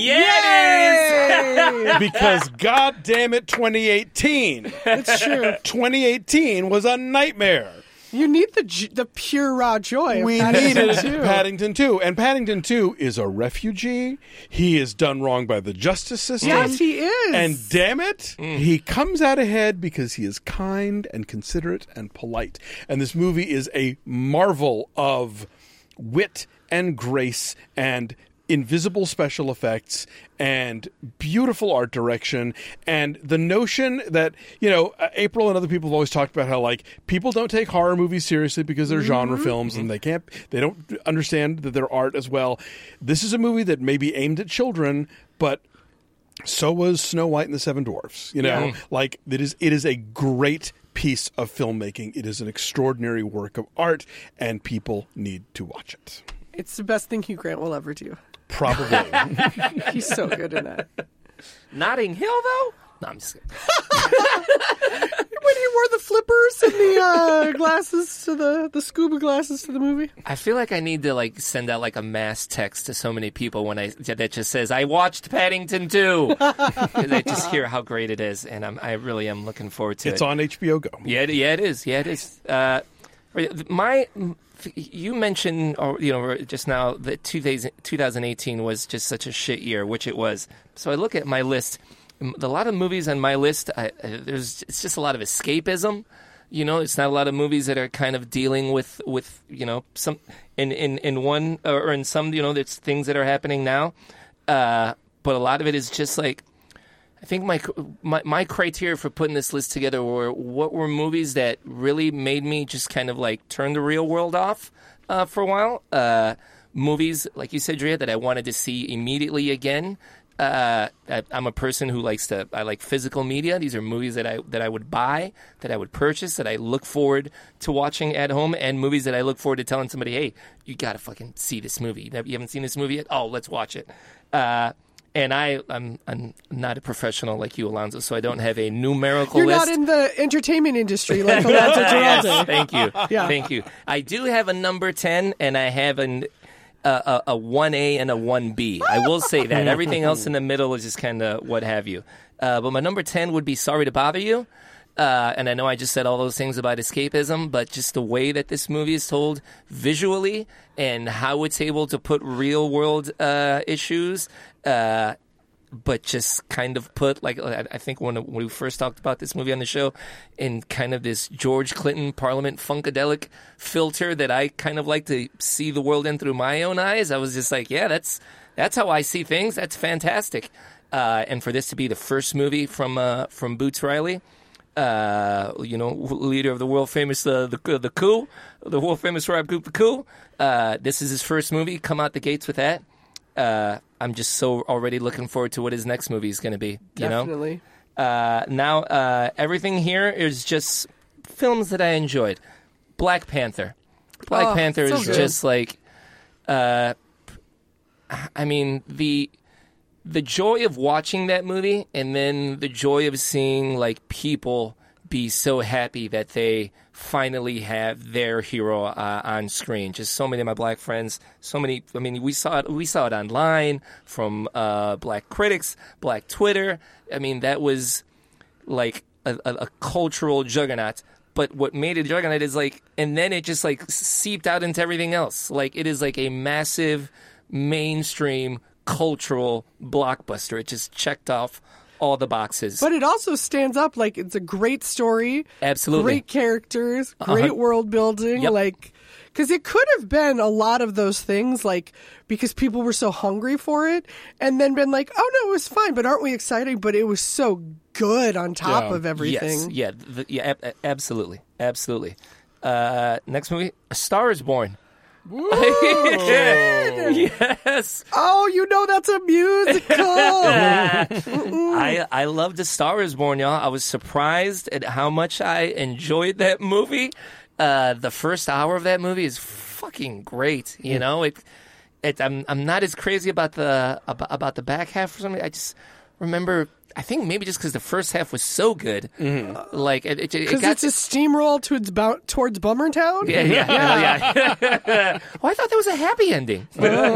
Yes! Because God damn it, 2018. It's true. 2018 was a nightmare. You need the pure raw joy. We needed Paddington 2. And Paddington 2 is a refugee. He is done wrong by the justice system. Yes, he is. And damn it, he comes out ahead because he is kind and considerate and polite. And this movie is a marvel of wit and grace and invisible special effects and beautiful art direction, and the notion that, April and other people have always talked about how, like, people don't take horror movies seriously because they're genre films and they don't understand that they're art as well. This is a movie that may be aimed at children, but so was Snow White and the Seven Dwarfs. Like, it is a great piece of filmmaking. It is an extraordinary work of art, and people need to watch it. It's the best thing Hugh Grant will ever do. Probably. He's so good in that. Notting Hill, though? No, I'm just kidding. When he wore the flippers and the glasses to the scuba glasses to the movie. I feel like I need to send out a mass text to so many people that just says, I watched Paddington 2. They just hear how great it is, and I really am looking forward to it. It's on HBO Go. Yeah, it is. You mentioned, just now that 2018 was just such a shit year, which it was. So I look at my list. A lot of movies on my list, it's just a lot of escapism. It's not a lot of movies that are kind of dealing with some in one or in some there's things that are happening now. But a lot of it is just I think my criteria for putting this list together were what were movies that really made me just kind of turn the real world off for a while. Movies, like you said, Drea, that I wanted to see immediately again. I'm a person who I like physical media. These are movies that I would buy, that I would purchase, that I look forward to watching at home, and movies that I look forward to telling somebody, hey, you got to fucking see this movie. You haven't seen this movie yet? Oh, let's watch it. And I'm not a professional like you, Alonzo, so I don't have a numerical You're list. You're not in the entertainment industry like Alonzo Giraldi. Yes, thank you. Yeah. Thank you. I do have a number 10, and I have a 1A and a 1B. I will say that. Everything else in the middle is just kind of what have you. But my number 10 would be Sorry to Bother You. And I know I just said all those things about escapism, but just the way that this movie is told visually and how it's able to put real-world issues, but just kind of put, I think when we first talked about this movie on the show, in kind of this George Clinton Parliament Funkadelic filter that I kind of like to see the world in through my own eyes, I was just yeah, that's how I see things. That's fantastic. And for this to be the first movie from Boots Riley, leader of the world famous the Coup, the world famous rap group The Coup. This is his first movie. Come out the gates with that. I'm just so already looking forward to what his next movie is going to be. Definitely. Now everything here is just films that I enjoyed. Black Panther. Black Panther is good. Just the joy of watching that movie, and then the joy of seeing people be so happy that they finally have their hero on screen. Just so many of my black friends, we saw it online from black critics, black Twitter. That was a cultural juggernaut. But what made it a juggernaut is and then it just seeped out into everything else. It is a massive mainstream cultural blockbuster. It just checked off all the boxes. But it also stands up it's a great story. Absolutely. Great characters, great world building. Yep. Because it could have been a lot of those things, because people were so hungry for it, and then been oh no, it was fine, but aren't we excited? But it was so good on top of everything. Yes, absolutely. Absolutely. Next movie, A Star is Born. Yes. Oh, that's a musical. I loved A Star is Born, y'all. I was surprised at how much I enjoyed that movie. The first hour of that movie is fucking great. I'm not as crazy about the back half or something. I just remember, I think maybe just because the first half was so good, because it's a steamroll towards Bummertown. Yeah. Oh, I thought that was a happy ending.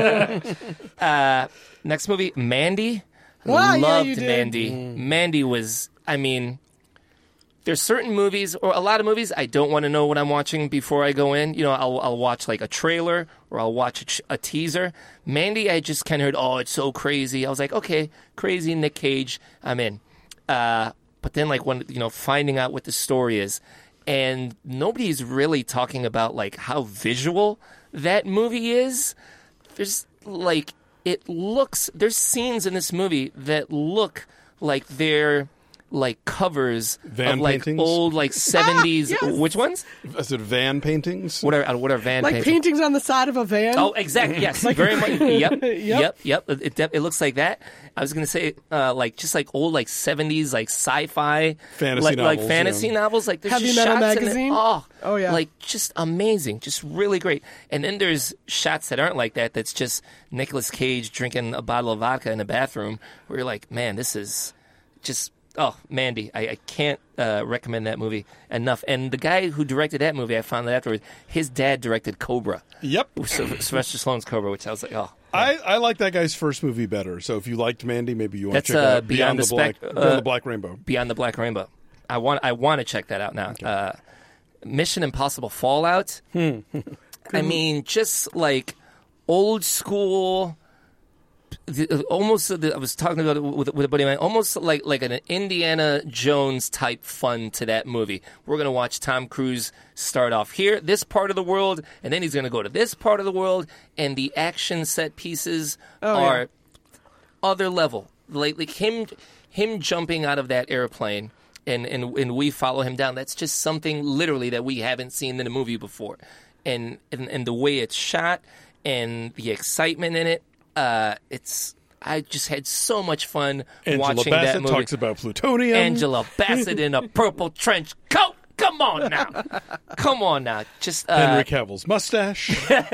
Next movie, Mandy. Loved you did. Mandy. Mandy was, there's certain movies or a lot of movies I don't want to know what I'm watching before I go in. You know, I'll watch like a trailer or I'll watch a teaser. Mandy, I just kind of heard, oh, it's so crazy. I was like, okay, crazy Nick Cage, I'm in. But then like when, you know, finding out what the story is, and nobody's really talking about like how visual that movie is. There's like, there's scenes in this movie that look like they're like covers van of like paintings? old like 70s. yes. Which ones? Is it van paintings? What are van Like paintings? paintings on the side of a van. Oh, exactly. Yes, very much. Yep. It looks like that. I was gonna say, like just like old, like 70s, like sci-fi, Fantasy novels, like fantasy novels. Like there's Heavy just Metal shots in Magazine? it. Oh, yeah. like just amazing, just really great. And then there's shots that aren't like that. That's just Nicolas Cage drinking a bottle of vodka in a bathroom. Where you're like, man, this is just. Oh, Mandy, I can't recommend that movie enough. And the guy who directed that movie, I found out afterwards, his dad directed Cobra. Yep. Sylvester Stallone's Cobra, which I was like, oh. I like that guy's first movie better. So if you liked Mandy, maybe you want to check it out. Beyond the Black Rainbow. Beyond the Black Rainbow. I want to check that out now. Okay. Mission Impossible Fallout. I mean, just like old school. Almost, I was talking about it with a buddy of mine. Almost like an Indiana Jones type fun to that movie. We're gonna watch Tom Cruise start off here, this part of the world, and then he's gonna go to this part of the world, and the action set pieces are other level. Like him jumping out of that airplane, and we follow him down. That's just something literally that we haven't seen in a movie before, and the way it's shot and the excitement in it. I just had so much fun watching that movie. Angela Bassett talks about plutonium. Angela Bassett in a purple trench coat. Come on now. Just Henry Cavill's mustache.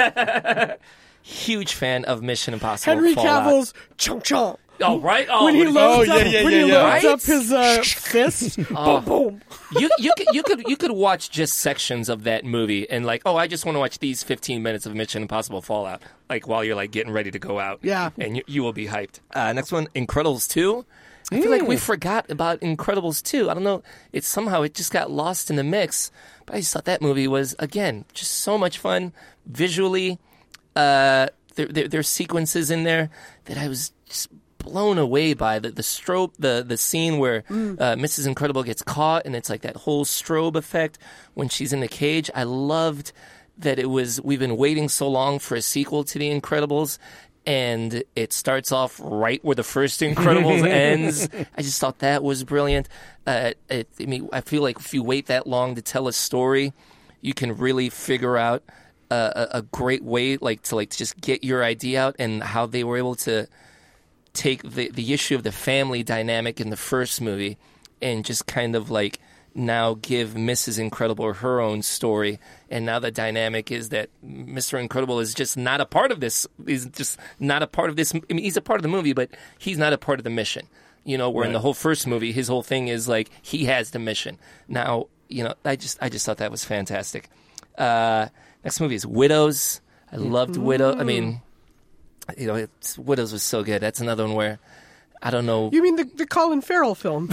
Huge fan of Mission Impossible. Henry Fallout. Cavill's chomp chomp. Oh right. Oh, when he loads right? up his fist. Boom boom. You could watch just sections of that movie and like, oh, I just want to watch these 15 minutes of Mission Impossible Fallout, like while you're like getting ready to go out. Yeah. And you will be hyped. Next one, Incredibles 2. I feel like we forgot about Incredibles 2. I don't know. It just got lost in the mix. But I just thought that movie was, again, just so much fun visually. There's sequences in there that I was just blown away by the strobe, the scene where Mrs. Incredible gets caught, and it's like that whole strobe effect when she's in the cage. I loved that we've been waiting so long for a sequel to The Incredibles, and it starts off right where the first Incredibles ends. I just thought that was brilliant. I feel like if you wait that long to tell a story, you can really figure out a great way to just get your idea out, and how they were able to take the issue of the family dynamic in the first movie and just kind of like now give Mrs. Incredible her own story. And now the dynamic is that Mr. Incredible is just not a part of this. He's just not a part of this. I mean, he's a part of the movie, but he's not a part of the mission. You know, where in the whole first movie, his whole thing is like he has the mission. Now, you know, I just thought that was fantastic. Next movie is Widows. I loved Widow. I mean, you know, Widows was so good. That's another one where I don't know. You mean the Colin Farrell film?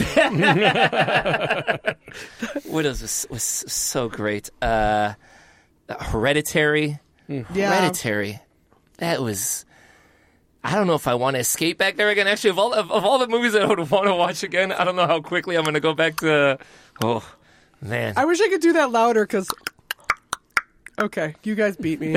Widows was so great. Hereditary. Hereditary. That was. I don't know if I want to escape back there again. Actually, of all the movies that I would want to watch again, I don't know how quickly I'm going to go back to. Oh man! I wish I could do that louder because. Okay, you guys beat me.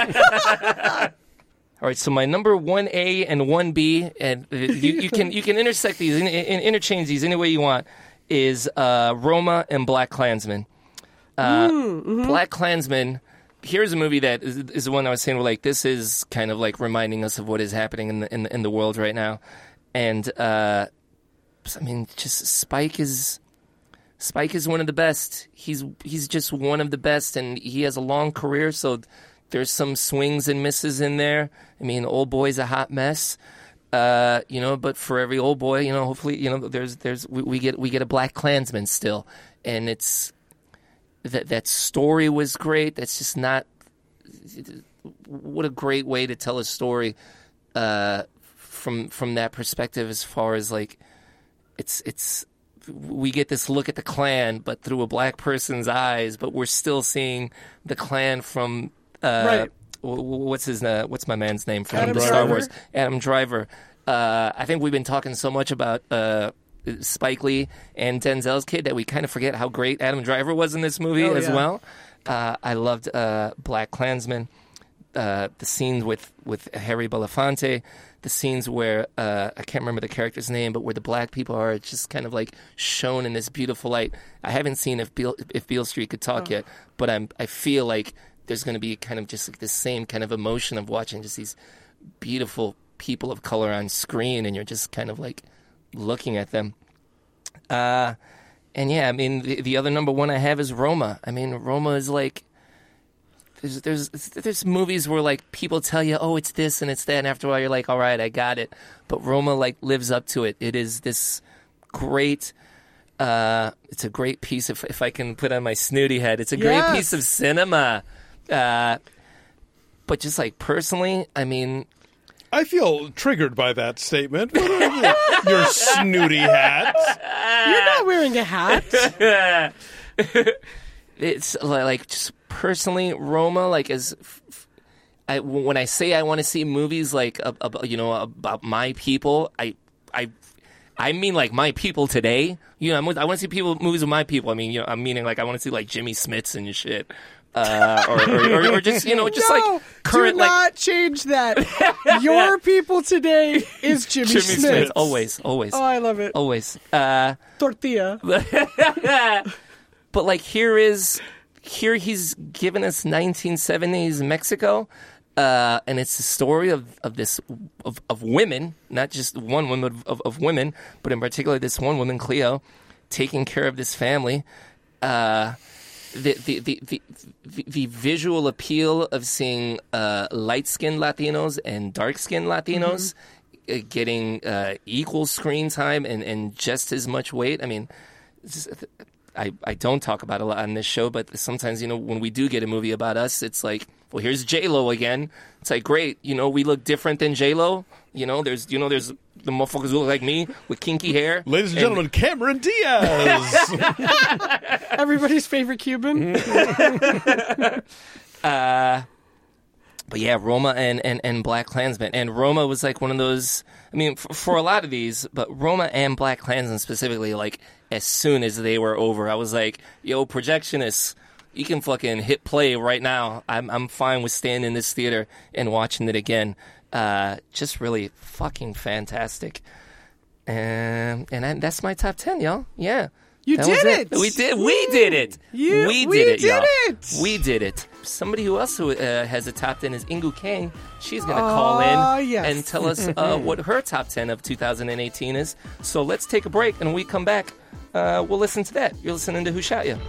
All right, so my number 1A and 1B, and you can intersect these, interchange these any way you want, is Roma and Black Klansman. Black Klansman. Here's a movie that is the one I was saying. Where like this is kind of like reminding us of what is happening in the world right now, and I mean, just Spike is one of the best. He's just one of the best, and he has a long career. So there's some swings and misses in there. I mean, Old Boy's a hot mess, you know. But for every old boy, you know, hopefully, you know, we get a Black Klansman still, and it's that story was great. That's just not. What a great way to tell a story from that perspective. As far as like, it's we get this look at the Klan, but through a black person's eyes, but we're still seeing the Klan from Right. What's my man's name from Adam Star Driver. Wars? Adam Driver. I think we've been talking so much about Spike Lee and Denzel's kid that we kind of forget how great Adam Driver was in this movie as well. I loved Black Klansman, the scenes with Harry Belafonte, the scenes where I can't remember the character's name, but where the black people are just kind of like shown in this beautiful light. I haven't seen if Beale Street Could Talk yet, but I feel like there's going to be kind of just like the same kind of emotion of watching just these beautiful people of color on screen, and you're just kind of like looking at them. And yeah, I mean, the other number one I have is Roma. I mean, Roma is like, there's movies where like people tell you, oh, it's this and it's that, and after a while you're like, all right, I got it. But Roma like lives up to it. It is this great, it's a great piece of, if I can put on my snooty head, it's a great piece of cinema. But just like personally, I mean, I feel triggered by that statement. Your snooty hat. You're not wearing a hat. It's like just personally, Roma. Like when I say I want to see movies like about my people, I mean like my people today. You know, I want to see movies with my people. I mean, you know, I'm meaning like I want to see like Jimmy Smits and shit. Or just just like current. Do not change that. Your people today is Jimmy Smith. Always. Oh, I love it. Always. Tortilla. But like here he's given us 1970s Mexico, and it's the story of women, not just one woman of women, but in particular this one woman, Cleo, taking care of this family. The visual appeal of seeing light-skinned Latinos and dark-skinned Latinos getting equal screen time and just as much weight. I mean, I don't talk about it a lot on this show, but sometimes, when we do get a movie about us, it's like, well, here's J-Lo again. It's like, great, we look different than J-Lo. There's the motherfuckers who look like me with kinky hair. Ladies and gentlemen, Cameron Diaz. Everybody's favorite Cuban. But yeah, Roma and Black Klansman. And Roma was like one of those, I mean, for a lot of these, but Roma and Black Klansman specifically, like, as soon as they were over, I was like, yo, projectionists, you can fucking hit play right now. I'm fine with staying in this theater and watching it again. Just really fucking fantastic. And that's my top 10, y'all. Yeah. You did it. We did it. We did it. Somebody who also has a top 10 is Ingu Kang. She's going to call in and tell us what her top 10 of 2018 is. So let's take a break, and when we come back, we'll listen to that. You're listening to Who Shot Ya?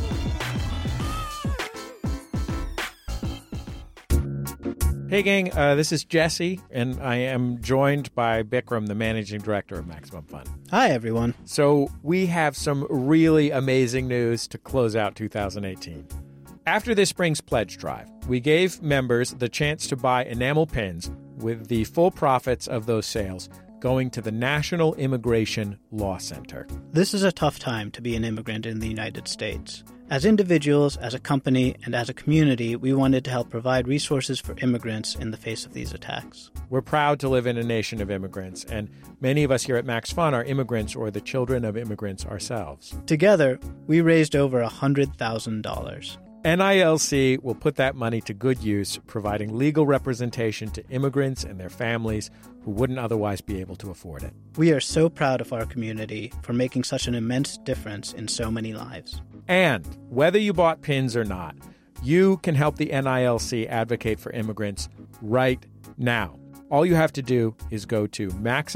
Hey gang, this is Jesse, and I am joined by Bikram, the managing director of Maximum Fun. Hi everyone. So we have some really amazing news to close out 2018. After this spring's pledge drive, we gave members the chance to buy enamel pins with the full profits of those sales going to the National Immigration Law Center. This is a tough time to be an immigrant in the United States. As individuals, as a company, and as a community, we wanted to help provide resources for immigrants in the face of these attacks. We're proud to live in a nation of immigrants, and many of us here at Max Fun are immigrants or the children of immigrants ourselves. Together, we raised over $100,000. NILC will put that money to good use, providing legal representation to immigrants and their families who wouldn't otherwise be able to afford it. We are so proud of our community for making such an immense difference in so many lives. And whether you bought pins or not, you can help the NILC advocate for immigrants right now. All you have to do is go to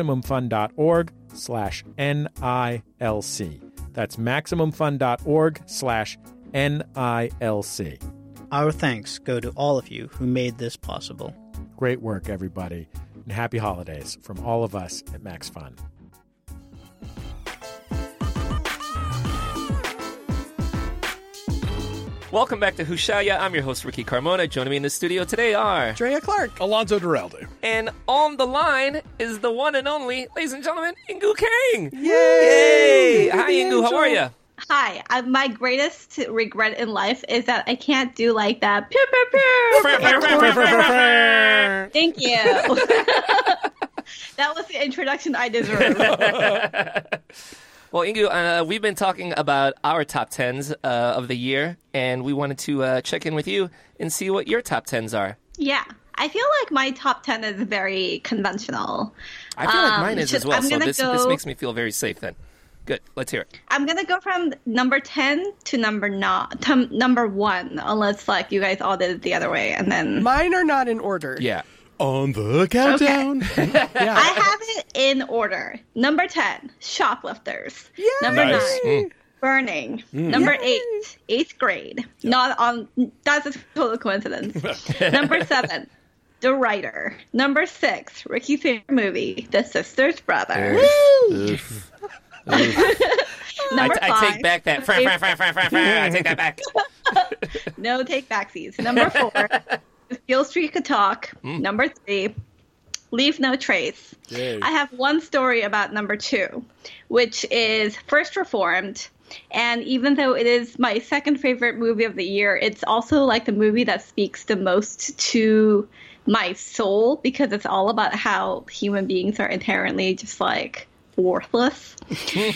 MaximumFun.org/NILC. That's MaximumFun.org/NILC. Our thanks go to all of you who made this possible. Great work, everybody, and happy holidays from all of us at Max Fun. Welcome back to Hushaya. I'm your host, Ricky Carmona. Joining me in the studio today are... Drea Clark. Alonzo Duralde. And on the line is the one and only, ladies and gentlemen, Ingu Kang. Yay! Hi, Ingu. How are you? Hi. My greatest regret in life is that I can't do like that. Pew, pew, pew. Thank you. That was the introduction I deserved. Well, Ingu, we've been talking about our top 10s of the year, and we wanted to check in with you and see what your top 10s are. Yeah. I feel like my top 10 is very conventional. I feel like mine is as well, so this makes me feel very safe then. Good. Let's hear it. I'm going to go from number 10 to number 1, unless like you guys all did it the other way. And then mine are not in order. Yeah. On the countdown. Okay. Yeah. I have it in order. Number 10, Shoplifters. Yay! Number 9, Burning. Number 8, 8th grade. That's a total coincidence. Number 7, The Writer. Number 6, Ricky's favorite movie, The Sisters Brothers. Number 5, I take back that. I take that back. No take backsies. Number 4, Beale Street Could Talk. Number 3, Leave No Trace. Yay. I have one story about number 2, which is First Reformed. And even though it is my second favorite movie of the year, it's also like the movie that speaks the most to my soul, because it's all about how human beings are inherently just like worthless. And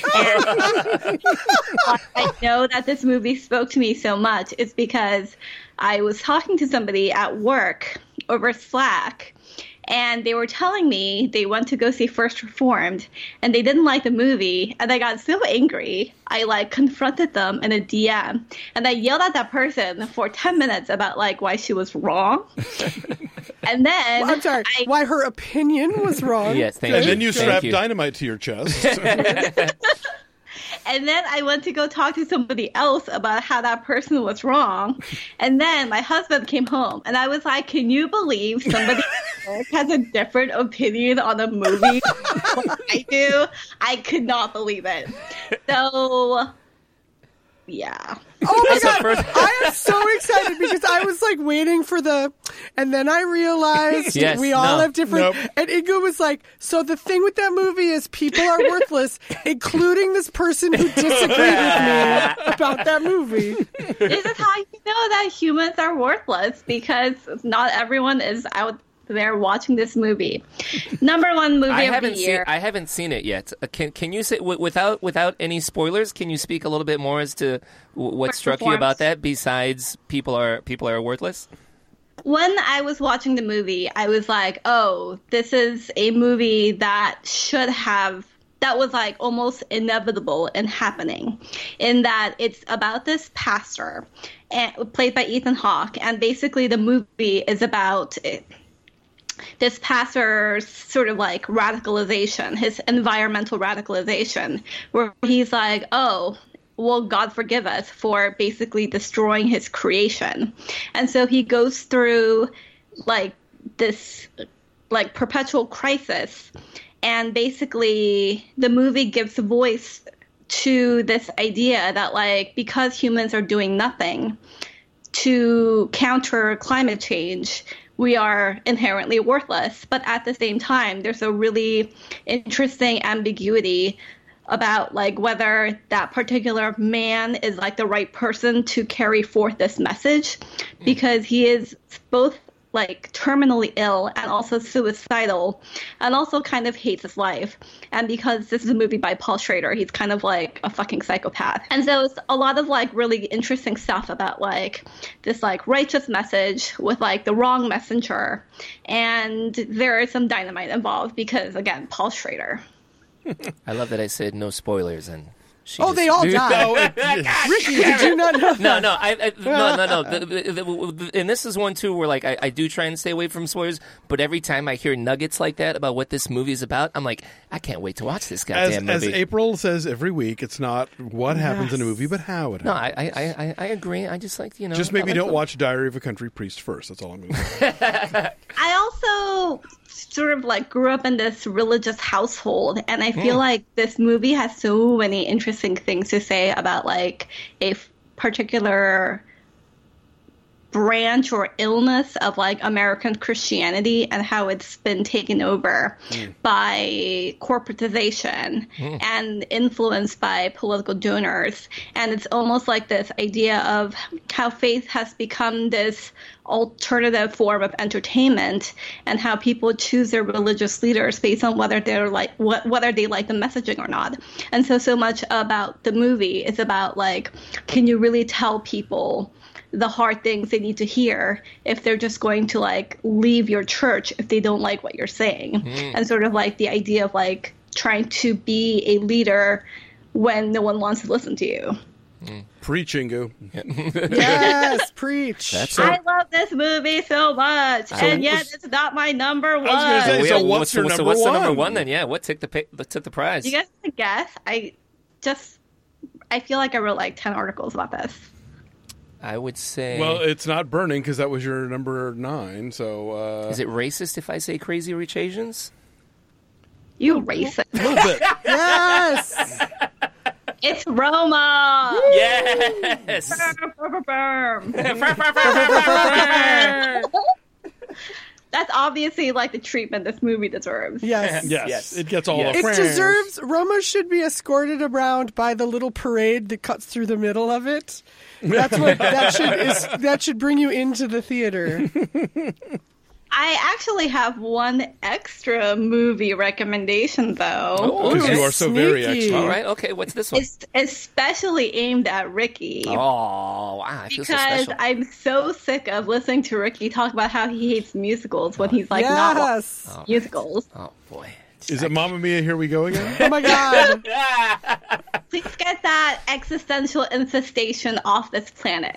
I know that this movie spoke to me so much is because I was talking to somebody at work over Slack, and they were telling me they went to go see First Reformed, and they didn't like the movie, and I got so angry, I like confronted them in a DM, and I yelled at that person for 10 minutes about like why she was wrong. And then I'm sorry, why her opinion was wrong. Yes, thank you. And then you strapped dynamite to your chest. And then I went to go talk to somebody else about how that person was wrong. And then my husband came home, and I was like, can you believe somebody has a different opinion on a movie than I do? I could not believe it. So, yeah. Oh my God, I am so excited because I was like waiting for and then I realized we all have different, and Ingu was like, so the thing with that movie is people are worthless, including this person who disagreed with me about that movie. This is how you know that humans are worthless, because not everyone is out there watching this movie. Number 1 movie of the year. I haven't seen it yet. Can you say without any spoilers? Can you speak a little bit more as to what struck you about that? Besides, people are worthless. When I was watching the movie, I was like, "Oh, this is a movie that was like almost inevitable in happening, in that it's about this pastor, played by Ethan Hawke, and basically the movie is about this pastor's sort of like radicalization, his environmental radicalization, where he's like, oh, well, God forgive us for basically destroying his creation. And so he goes through like this like perpetual crisis, and basically the movie gives voice to this idea that like because humans are doing nothing to counter climate change, we are inherently worthless. But at the same time, there's a really interesting ambiguity about like whether that particular man is like the right person to carry forth this message, because he is both like terminally ill and also suicidal and also kind of hates his life. And because this is a movie by Paul Schrader, he's kind of like a fucking psychopath. And so it's a lot of like really interesting stuff about like this like righteous message with like the wrong messenger. And there is some dynamite involved because, again, Paul Schrader. I love that I said no spoilers, and they all die. Ricky, did you not know that? No. And this is one too where like I do try and stay away from spoilers, but every time I hear nuggets like that about what this movie is about, I'm like, I can't wait to watch this goddamn movie. As April says every week, it's not what happens in a movie, but how it happens. No, I agree. I just like, just maybe don't watch Diary of a Country Priest first. That's all I'm going to say. I also sort of like grew up in this religious household, and I feel like this movie has so many interesting things to say about like a particular branch or illness of like American Christianity and how it's been taken over by corporatization and influenced by political donors. And it's almost like this idea of how faith has become this alternative form of entertainment, and how people choose their religious leaders based on whether they're like whether they like the messaging or not. And so much about the movie is about like, can you really tell people the hard things they need to hear if they're just going to like leave your church if they don't like what you're saying? And sort of like the idea of like trying to be a leader when no one wants to listen to you. Preach, Ingu. Yes, preach. I love this movie so much, and yet it's not my number one. I was going to say, so what's your number one? What's the number one then? Yeah, what took the prize? You guys have to guess. I feel like I wrote like 10 articles about this. I would say... Well, it's not Burning, because that was your number 9, so... Is it racist if I say Crazy Rich Asians? You racist. A little bit. Yes! It's Roma! Yes! That's obviously like the treatment this movie deserves. Yes. It gets all the It prayers. deserves... Roma should be escorted around by the little parade that cuts through the middle of it. That's what that should bring you into the theater. I actually have one extra movie recommendation, though. Oh, because you are so very extra. All right, okay, what's this one? It's especially aimed at Ricky. Oh, wow, I feel so because special. I'm so sick of listening to Ricky talk about how he hates musicals when he's like not watching musicals. Oh, boy. Is it Mamma Mia, Here We Go Again? Oh, my God. Please get that existential infestation off this planet.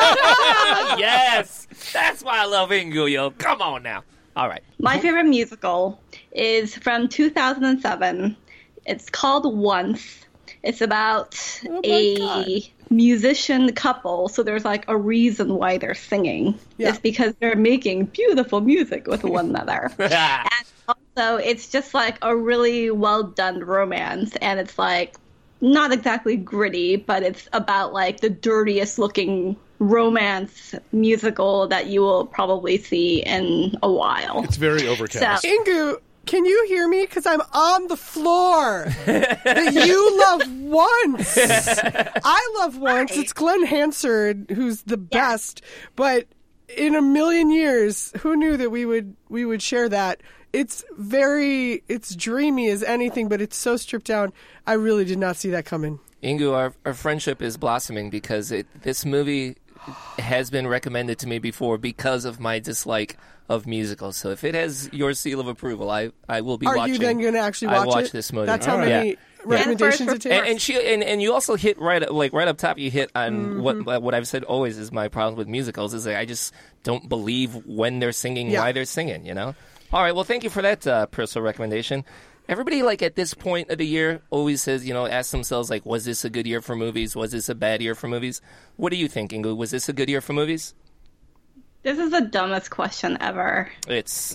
Yes! That's why I love Ingu, yo. Come on now. All right. My favorite musical is from 2007. It's called Once. It's about a musician couple, so there's like a reason why they're singing. Yeah. It's because they're making beautiful music with one another. And also, it's just like a really well done romance, and it's like not exactly gritty, but it's about like the dirtiest looking romance musical that you will probably see in a while. It's very overcast. So, Ingu, can you hear me? Because I'm on the floor. That you love Once. I love Once. It's Glenn Hansard who's the best. But in a million years, who knew that we would share that? It's dreamy as anything, but it's so stripped down. I really did not see that coming. Ingu, our friendship is blossoming because this movie has been recommended to me before because of my dislike of musicals. So if it has your seal of approval, I will be watching. Are you then going to actually watch it? I watch this movie. That's how many recommendations it takes. And you also hit right up top. You hit on what I've said always is my problem with musicals is that I just don't believe when they're singing why they're singing. You know. All right. Well, thank you for that personal recommendation. Everybody, like, at this point of the year always says, ask themselves, like, was this a good year for movies? Was this a bad year for movies? What do you think, Ingu? Was this a good year for movies? this is the dumbest question ever. It's...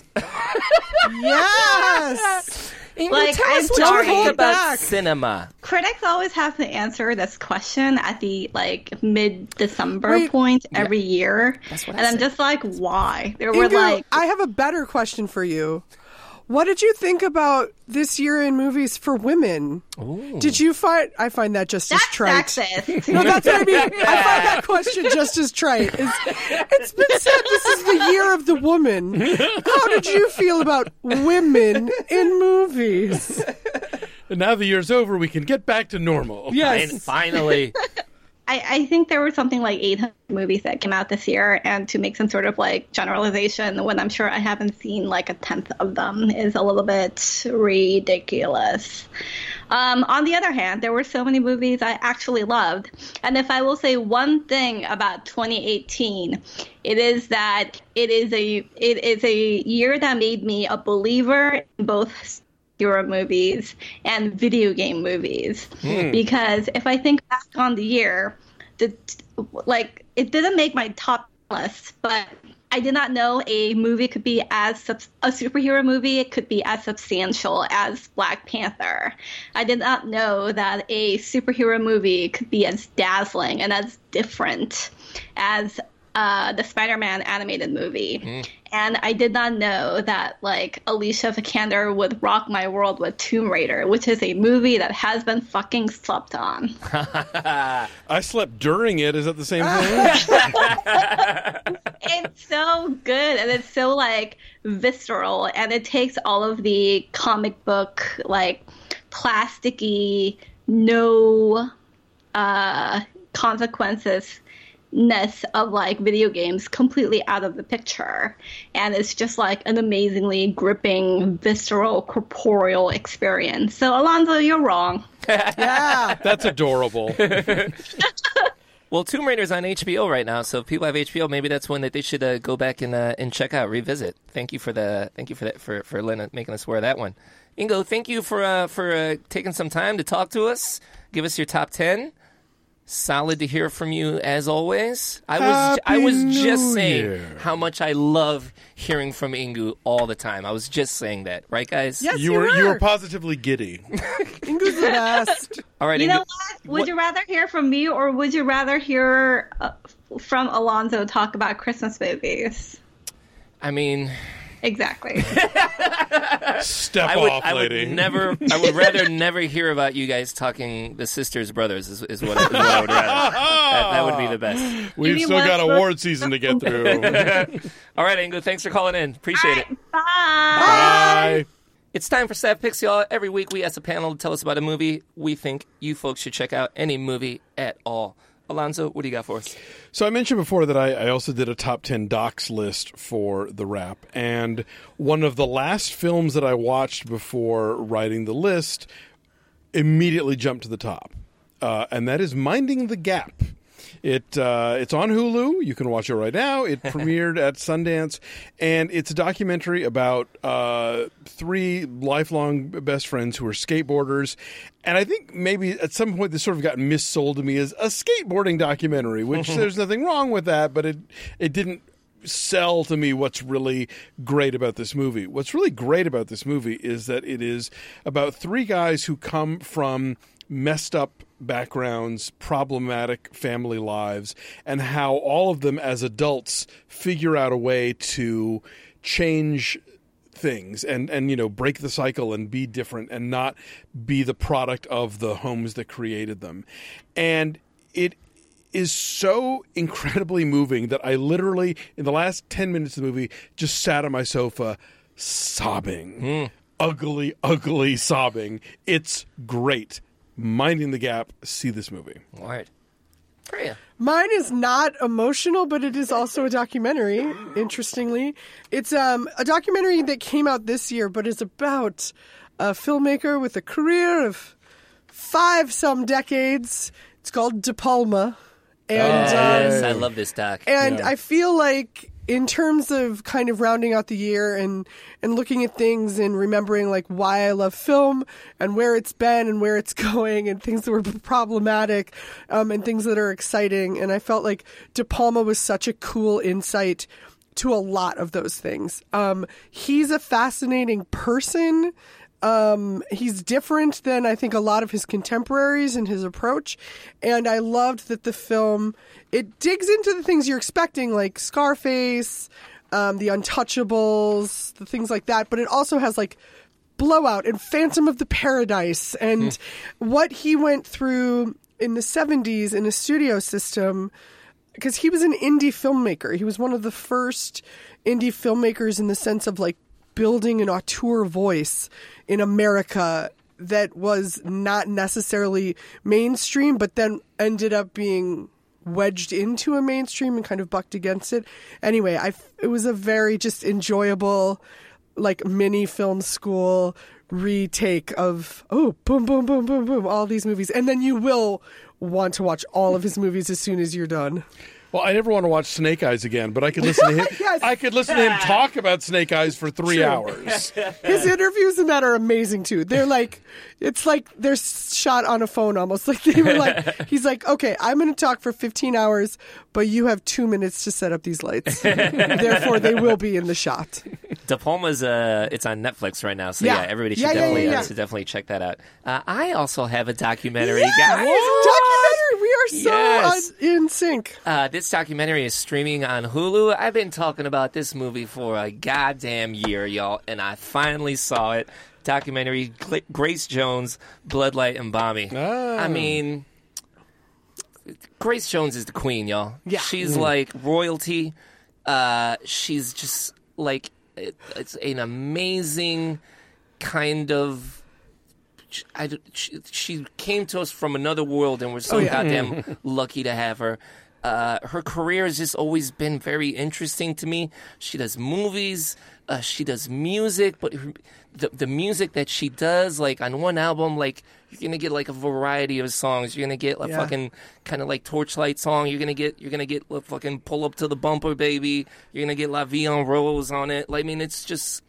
Yes! Like, tell us what you think about cinema. Critics always have to answer this question at the mid-December point every year. That's what and I'm just like, why? There were Ingu, I have a better question for you. What did you think about this year in movies for women? Ooh. Did you find... I find that just as trite. Sexist. No, that's what I mean. I find that question just as trite. It's been said this is the year of the woman. How did you feel about women in movies? And now the year's over, we can get back to normal. Yes. Finally. I think there were something like 800 movies that came out this year, and to make some sort of generalization when I'm sure I haven't seen a 10th of them is a little bit ridiculous. On the other hand, there were so many movies I actually loved, and if I will say one thing about 2018, it is that it is a year that made me a believer in both hero movies and video game movies, because if I think back on the year, it didn't make my top list, but I did not know a movie could be a superhero movie. It could be as substantial as Black Panther. I did not know that a superhero movie could be as dazzling and as different as the Spider-Man animated movie. And I did not know that, like, Alicia Vikander would rock my world with Tomb Raider, which is a movie that has been fucking slept on. I slept during it. Is that the same thing? It's so good, and it's so, like, visceral, and it takes all of the comic book, like, plasticky, no consequences of like video games completely out of the picture, and it's just like an amazingly gripping, visceral, corporeal experience. So Alonzo, you're wrong. Yeah, that's adorable. Well, Tomb Raider's on HBO right now, so if people have HBO, maybe that's one that they should go back and check out, revisit. Thank you for making us wear that one. Ingo, thank you for taking some time to talk to us. Give us your top 10. Solid to hear from you as always. I was just saying how much I love hearing from Ingu all the time. I was just saying that, right, guys? Yes, you were positively giddy. Ingu's the best. All right, you know what? Would you rather hear from me, or would you rather hear from Alonzo talk about Christmas movies? I mean, exactly. Step off, lady. I would rather never hear about you guys talking the sisters, brothers, is what I would rather. That would be the best. We've still got award season to get through. All right, Ingo, thanks for calling in. Appreciate it. Bye. It's time for Stat Picks, y'all. Every week we ask a panel to tell us about a movie we think you folks should check out, any movie at all. Alonzo, what do you got for us? So I mentioned before that I also did a top 10 docs list for the Wrap, and one of the last films that I watched before writing the list immediately jumped to the top, and that is Minding the Gap. It's on Hulu. You can watch it right now. It premiered at Sundance, and it's a documentary about 3 lifelong best friends who are skateboarders. And I think maybe at some point this sort of got missold to me as a skateboarding documentary, which there's nothing wrong with that, but it didn't sell to me what's really great about this movie. What's really great about this movie is that it is about 3 guys who come from messed up backgrounds, problematic family lives, and how all of them as adults figure out a way to change things and break the cycle and be different and not be the product of the homes that created them. And it is so incredibly moving that I literally, in the last 10 minutes of the movie, just sat on my sofa sobbing. Ugly, ugly sobbing. It's great. Minding the Gap. See this movie. All right. Freya. Mine is not emotional, but it is also a documentary, interestingly. It's a documentary that came out this year, but is about a filmmaker with a career of 5-some decades. It's called De Palma. And, yes, I love this doc. And I feel like in terms of kind of rounding out the year and looking at things and remembering like why I love film and where it's been and where it's going and things that were problematic and things that are exciting. And I felt like De Palma was such a cool insight to a lot of those things. He's a fascinating person. He's different than I think a lot of his contemporaries in his approach. And I loved that the film, it digs into the things you're expecting, like Scarface, The Untouchables, the things like that. But it also has like Blowout and Phantom of the Paradise and what he went through in the 70s in a studio system, because he was an indie filmmaker. He was one of the first indie filmmakers in the sense of like building an auteur voice in America that was not necessarily mainstream, but then ended up being wedged into a mainstream and kind of bucked against it. Anyway, it was a very just enjoyable, like mini film school retake of, boom, boom, boom, boom, boom, all these movies. And then you will want to watch all of his movies as soon as you're done. Well, I never want to watch Snake Eyes again, but I could listen to him. Yes. I could listen to him talk about Snake Eyes for 3 hours. His interviews in that are amazing too. They're like, it's like they're shot on a phone almost. Like they were like, he's like, okay, I'm going to talk for 15 hours, but you have 2 minutes to set up these lights. Therefore, they will be in the shot. De Palma's it's on Netflix right now, so everybody should definitely check that out. I also have a documentary, guys. Documentary. We are so in sync. This documentary is streaming on Hulu. I've been talking about this movie for a goddamn year, y'all, and I finally saw it. Documentary, Grace Jones, Bloodlight and Bommy. I mean, Grace Jones is the queen, y'all. Yeah. She's like royalty. She's just like, it's an amazing kind of... She came to us from another world, and we're so goddamn lucky to have her. Her career has just always been very interesting to me. She does movies, she does music, but the music that she does, like on one album, like you're gonna get like a variety of songs. You're gonna get a fucking kind of like Torchlight song. You're gonna get a fucking Pull Up to the Bumper, Baby. You're gonna get La Vie en Rose on it. Like, I mean, it's just.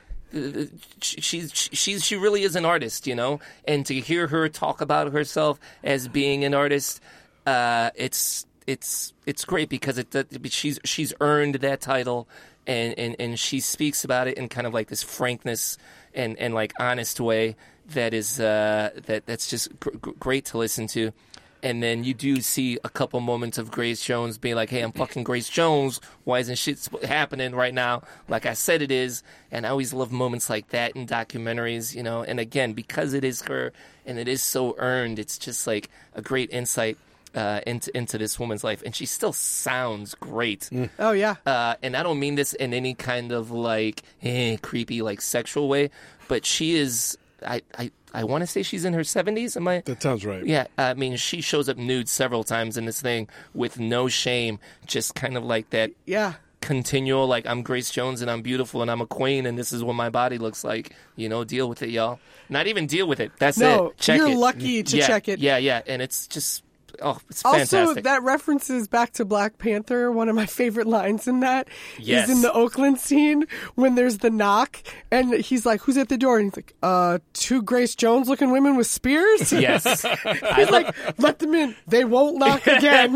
She really is an artist, you know, and to hear her talk about herself as being an artist, it's great because she's earned that title, and she speaks about it in kind of like this frankness and like honest way that is that's just great to listen to. And then you do see a couple moments of Grace Jones being like, hey, I'm fucking Grace Jones. Why isn't shit happening right now like I said it is? And I always love moments like that in documentaries, you know. And again, because it is her and it is so earned, it's just like a great insight into this woman's life. And she still sounds great. Oh, yeah. And I don't mean this in any kind of like creepy, like sexual way, but she is... I want to say she's in her 70s. Am I? That sounds right. Yeah. I mean, she shows up nude several times in this thing with no shame, just kind of like that continual, like, I'm Grace Jones and I'm beautiful and I'm a queen and this is what my body looks like. You know, deal with it, y'all. Not even deal with it. That's it. Check you're it. lucky to check it. Yeah. And it's just... Oh, it's fantastic. Also, that references back to Black Panther. One of my favorite lines in that is in the Oakland scene when there's the knock and he's like, who's at the door? And he's like, 2 Grace Jones looking women with spears? Yes. He's like, let them in. They won't knock again.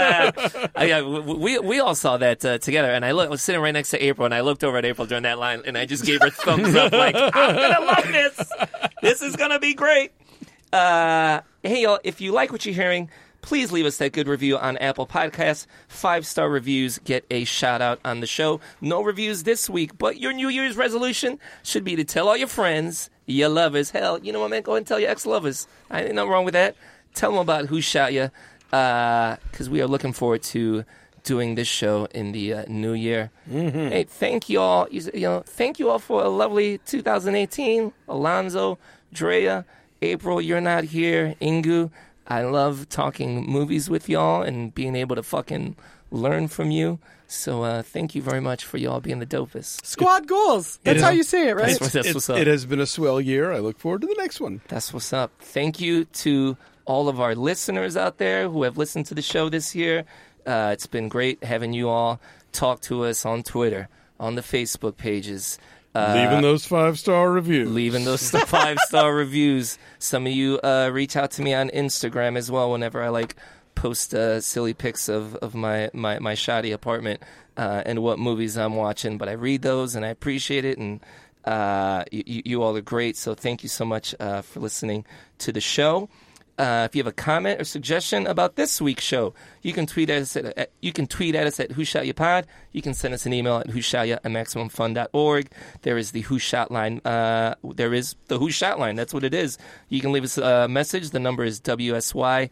We all saw that together. And I was sitting right next to April and I looked over at April during that line and I just gave her thumbs up like, I'm going to love this. This is going to be great. Hey, y'all, if you like what you're hearing, please leave us that good review on Apple Podcasts. 5-star reviews get a shout-out on the show. No reviews this week, but your New Year's resolution should be to tell all your friends, your lovers. Hell, you know what, man? Go ahead and tell your ex-lovers. Ain't nothing wrong with that. Tell them about Who Shot Ya, because we are looking forward to doing this show in the new year. Mm-hmm. Hey, thank you all. Thank you all for a lovely 2018. Alonzo, Drea, April, you're not here. Ingu, I love talking movies with y'all and being able to fucking learn from you. So thank you very much for y'all being the dopest. Squad goals. That's how you say it, right? That's what's up. It has been a swell year. I look forward to the next one. That's what's up. Thank you to all of our listeners out there who have listened to the show this year. It's been great having you all talk to us on Twitter, on the Facebook pages. Leaving those 5-star reviews. Leaving those 5-star reviews. Some of you reach out to me on Instagram as well whenever I post silly pics of my shoddy apartment and what movies I'm watching. But I read those and I appreciate it. And you all are great. So thank you so much for listening to the show. If you have a comment or suggestion about this week's show, you can tweet at us at Who Shot Ya Pod. You can send us an email at whoshotya@maximumfun.org. There is the Who Shot line. There is the Who Shot line. That's what it is. You can leave us a message. The number is WSY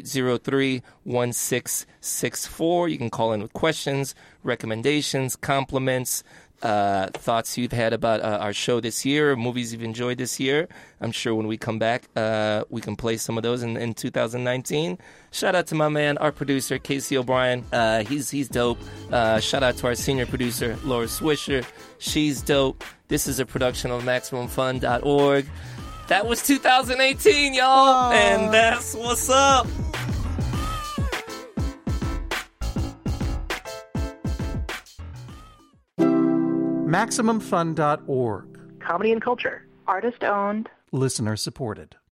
803-1664. You can call in with questions, recommendations, compliments, thoughts you've had about our show this year, or movies you've enjoyed this year. I'm sure when we come back, we can play some of those in 2019. Shout out to my man, our producer, Casey O'Brien. He's dope. Shout out to our senior producer, Laura Swisher. She's dope. This is a production of MaximumFun.org. That was 2018, y'all, and that's what's up. MaximumFun.org. Comedy and culture. Artist owned. Listener supported.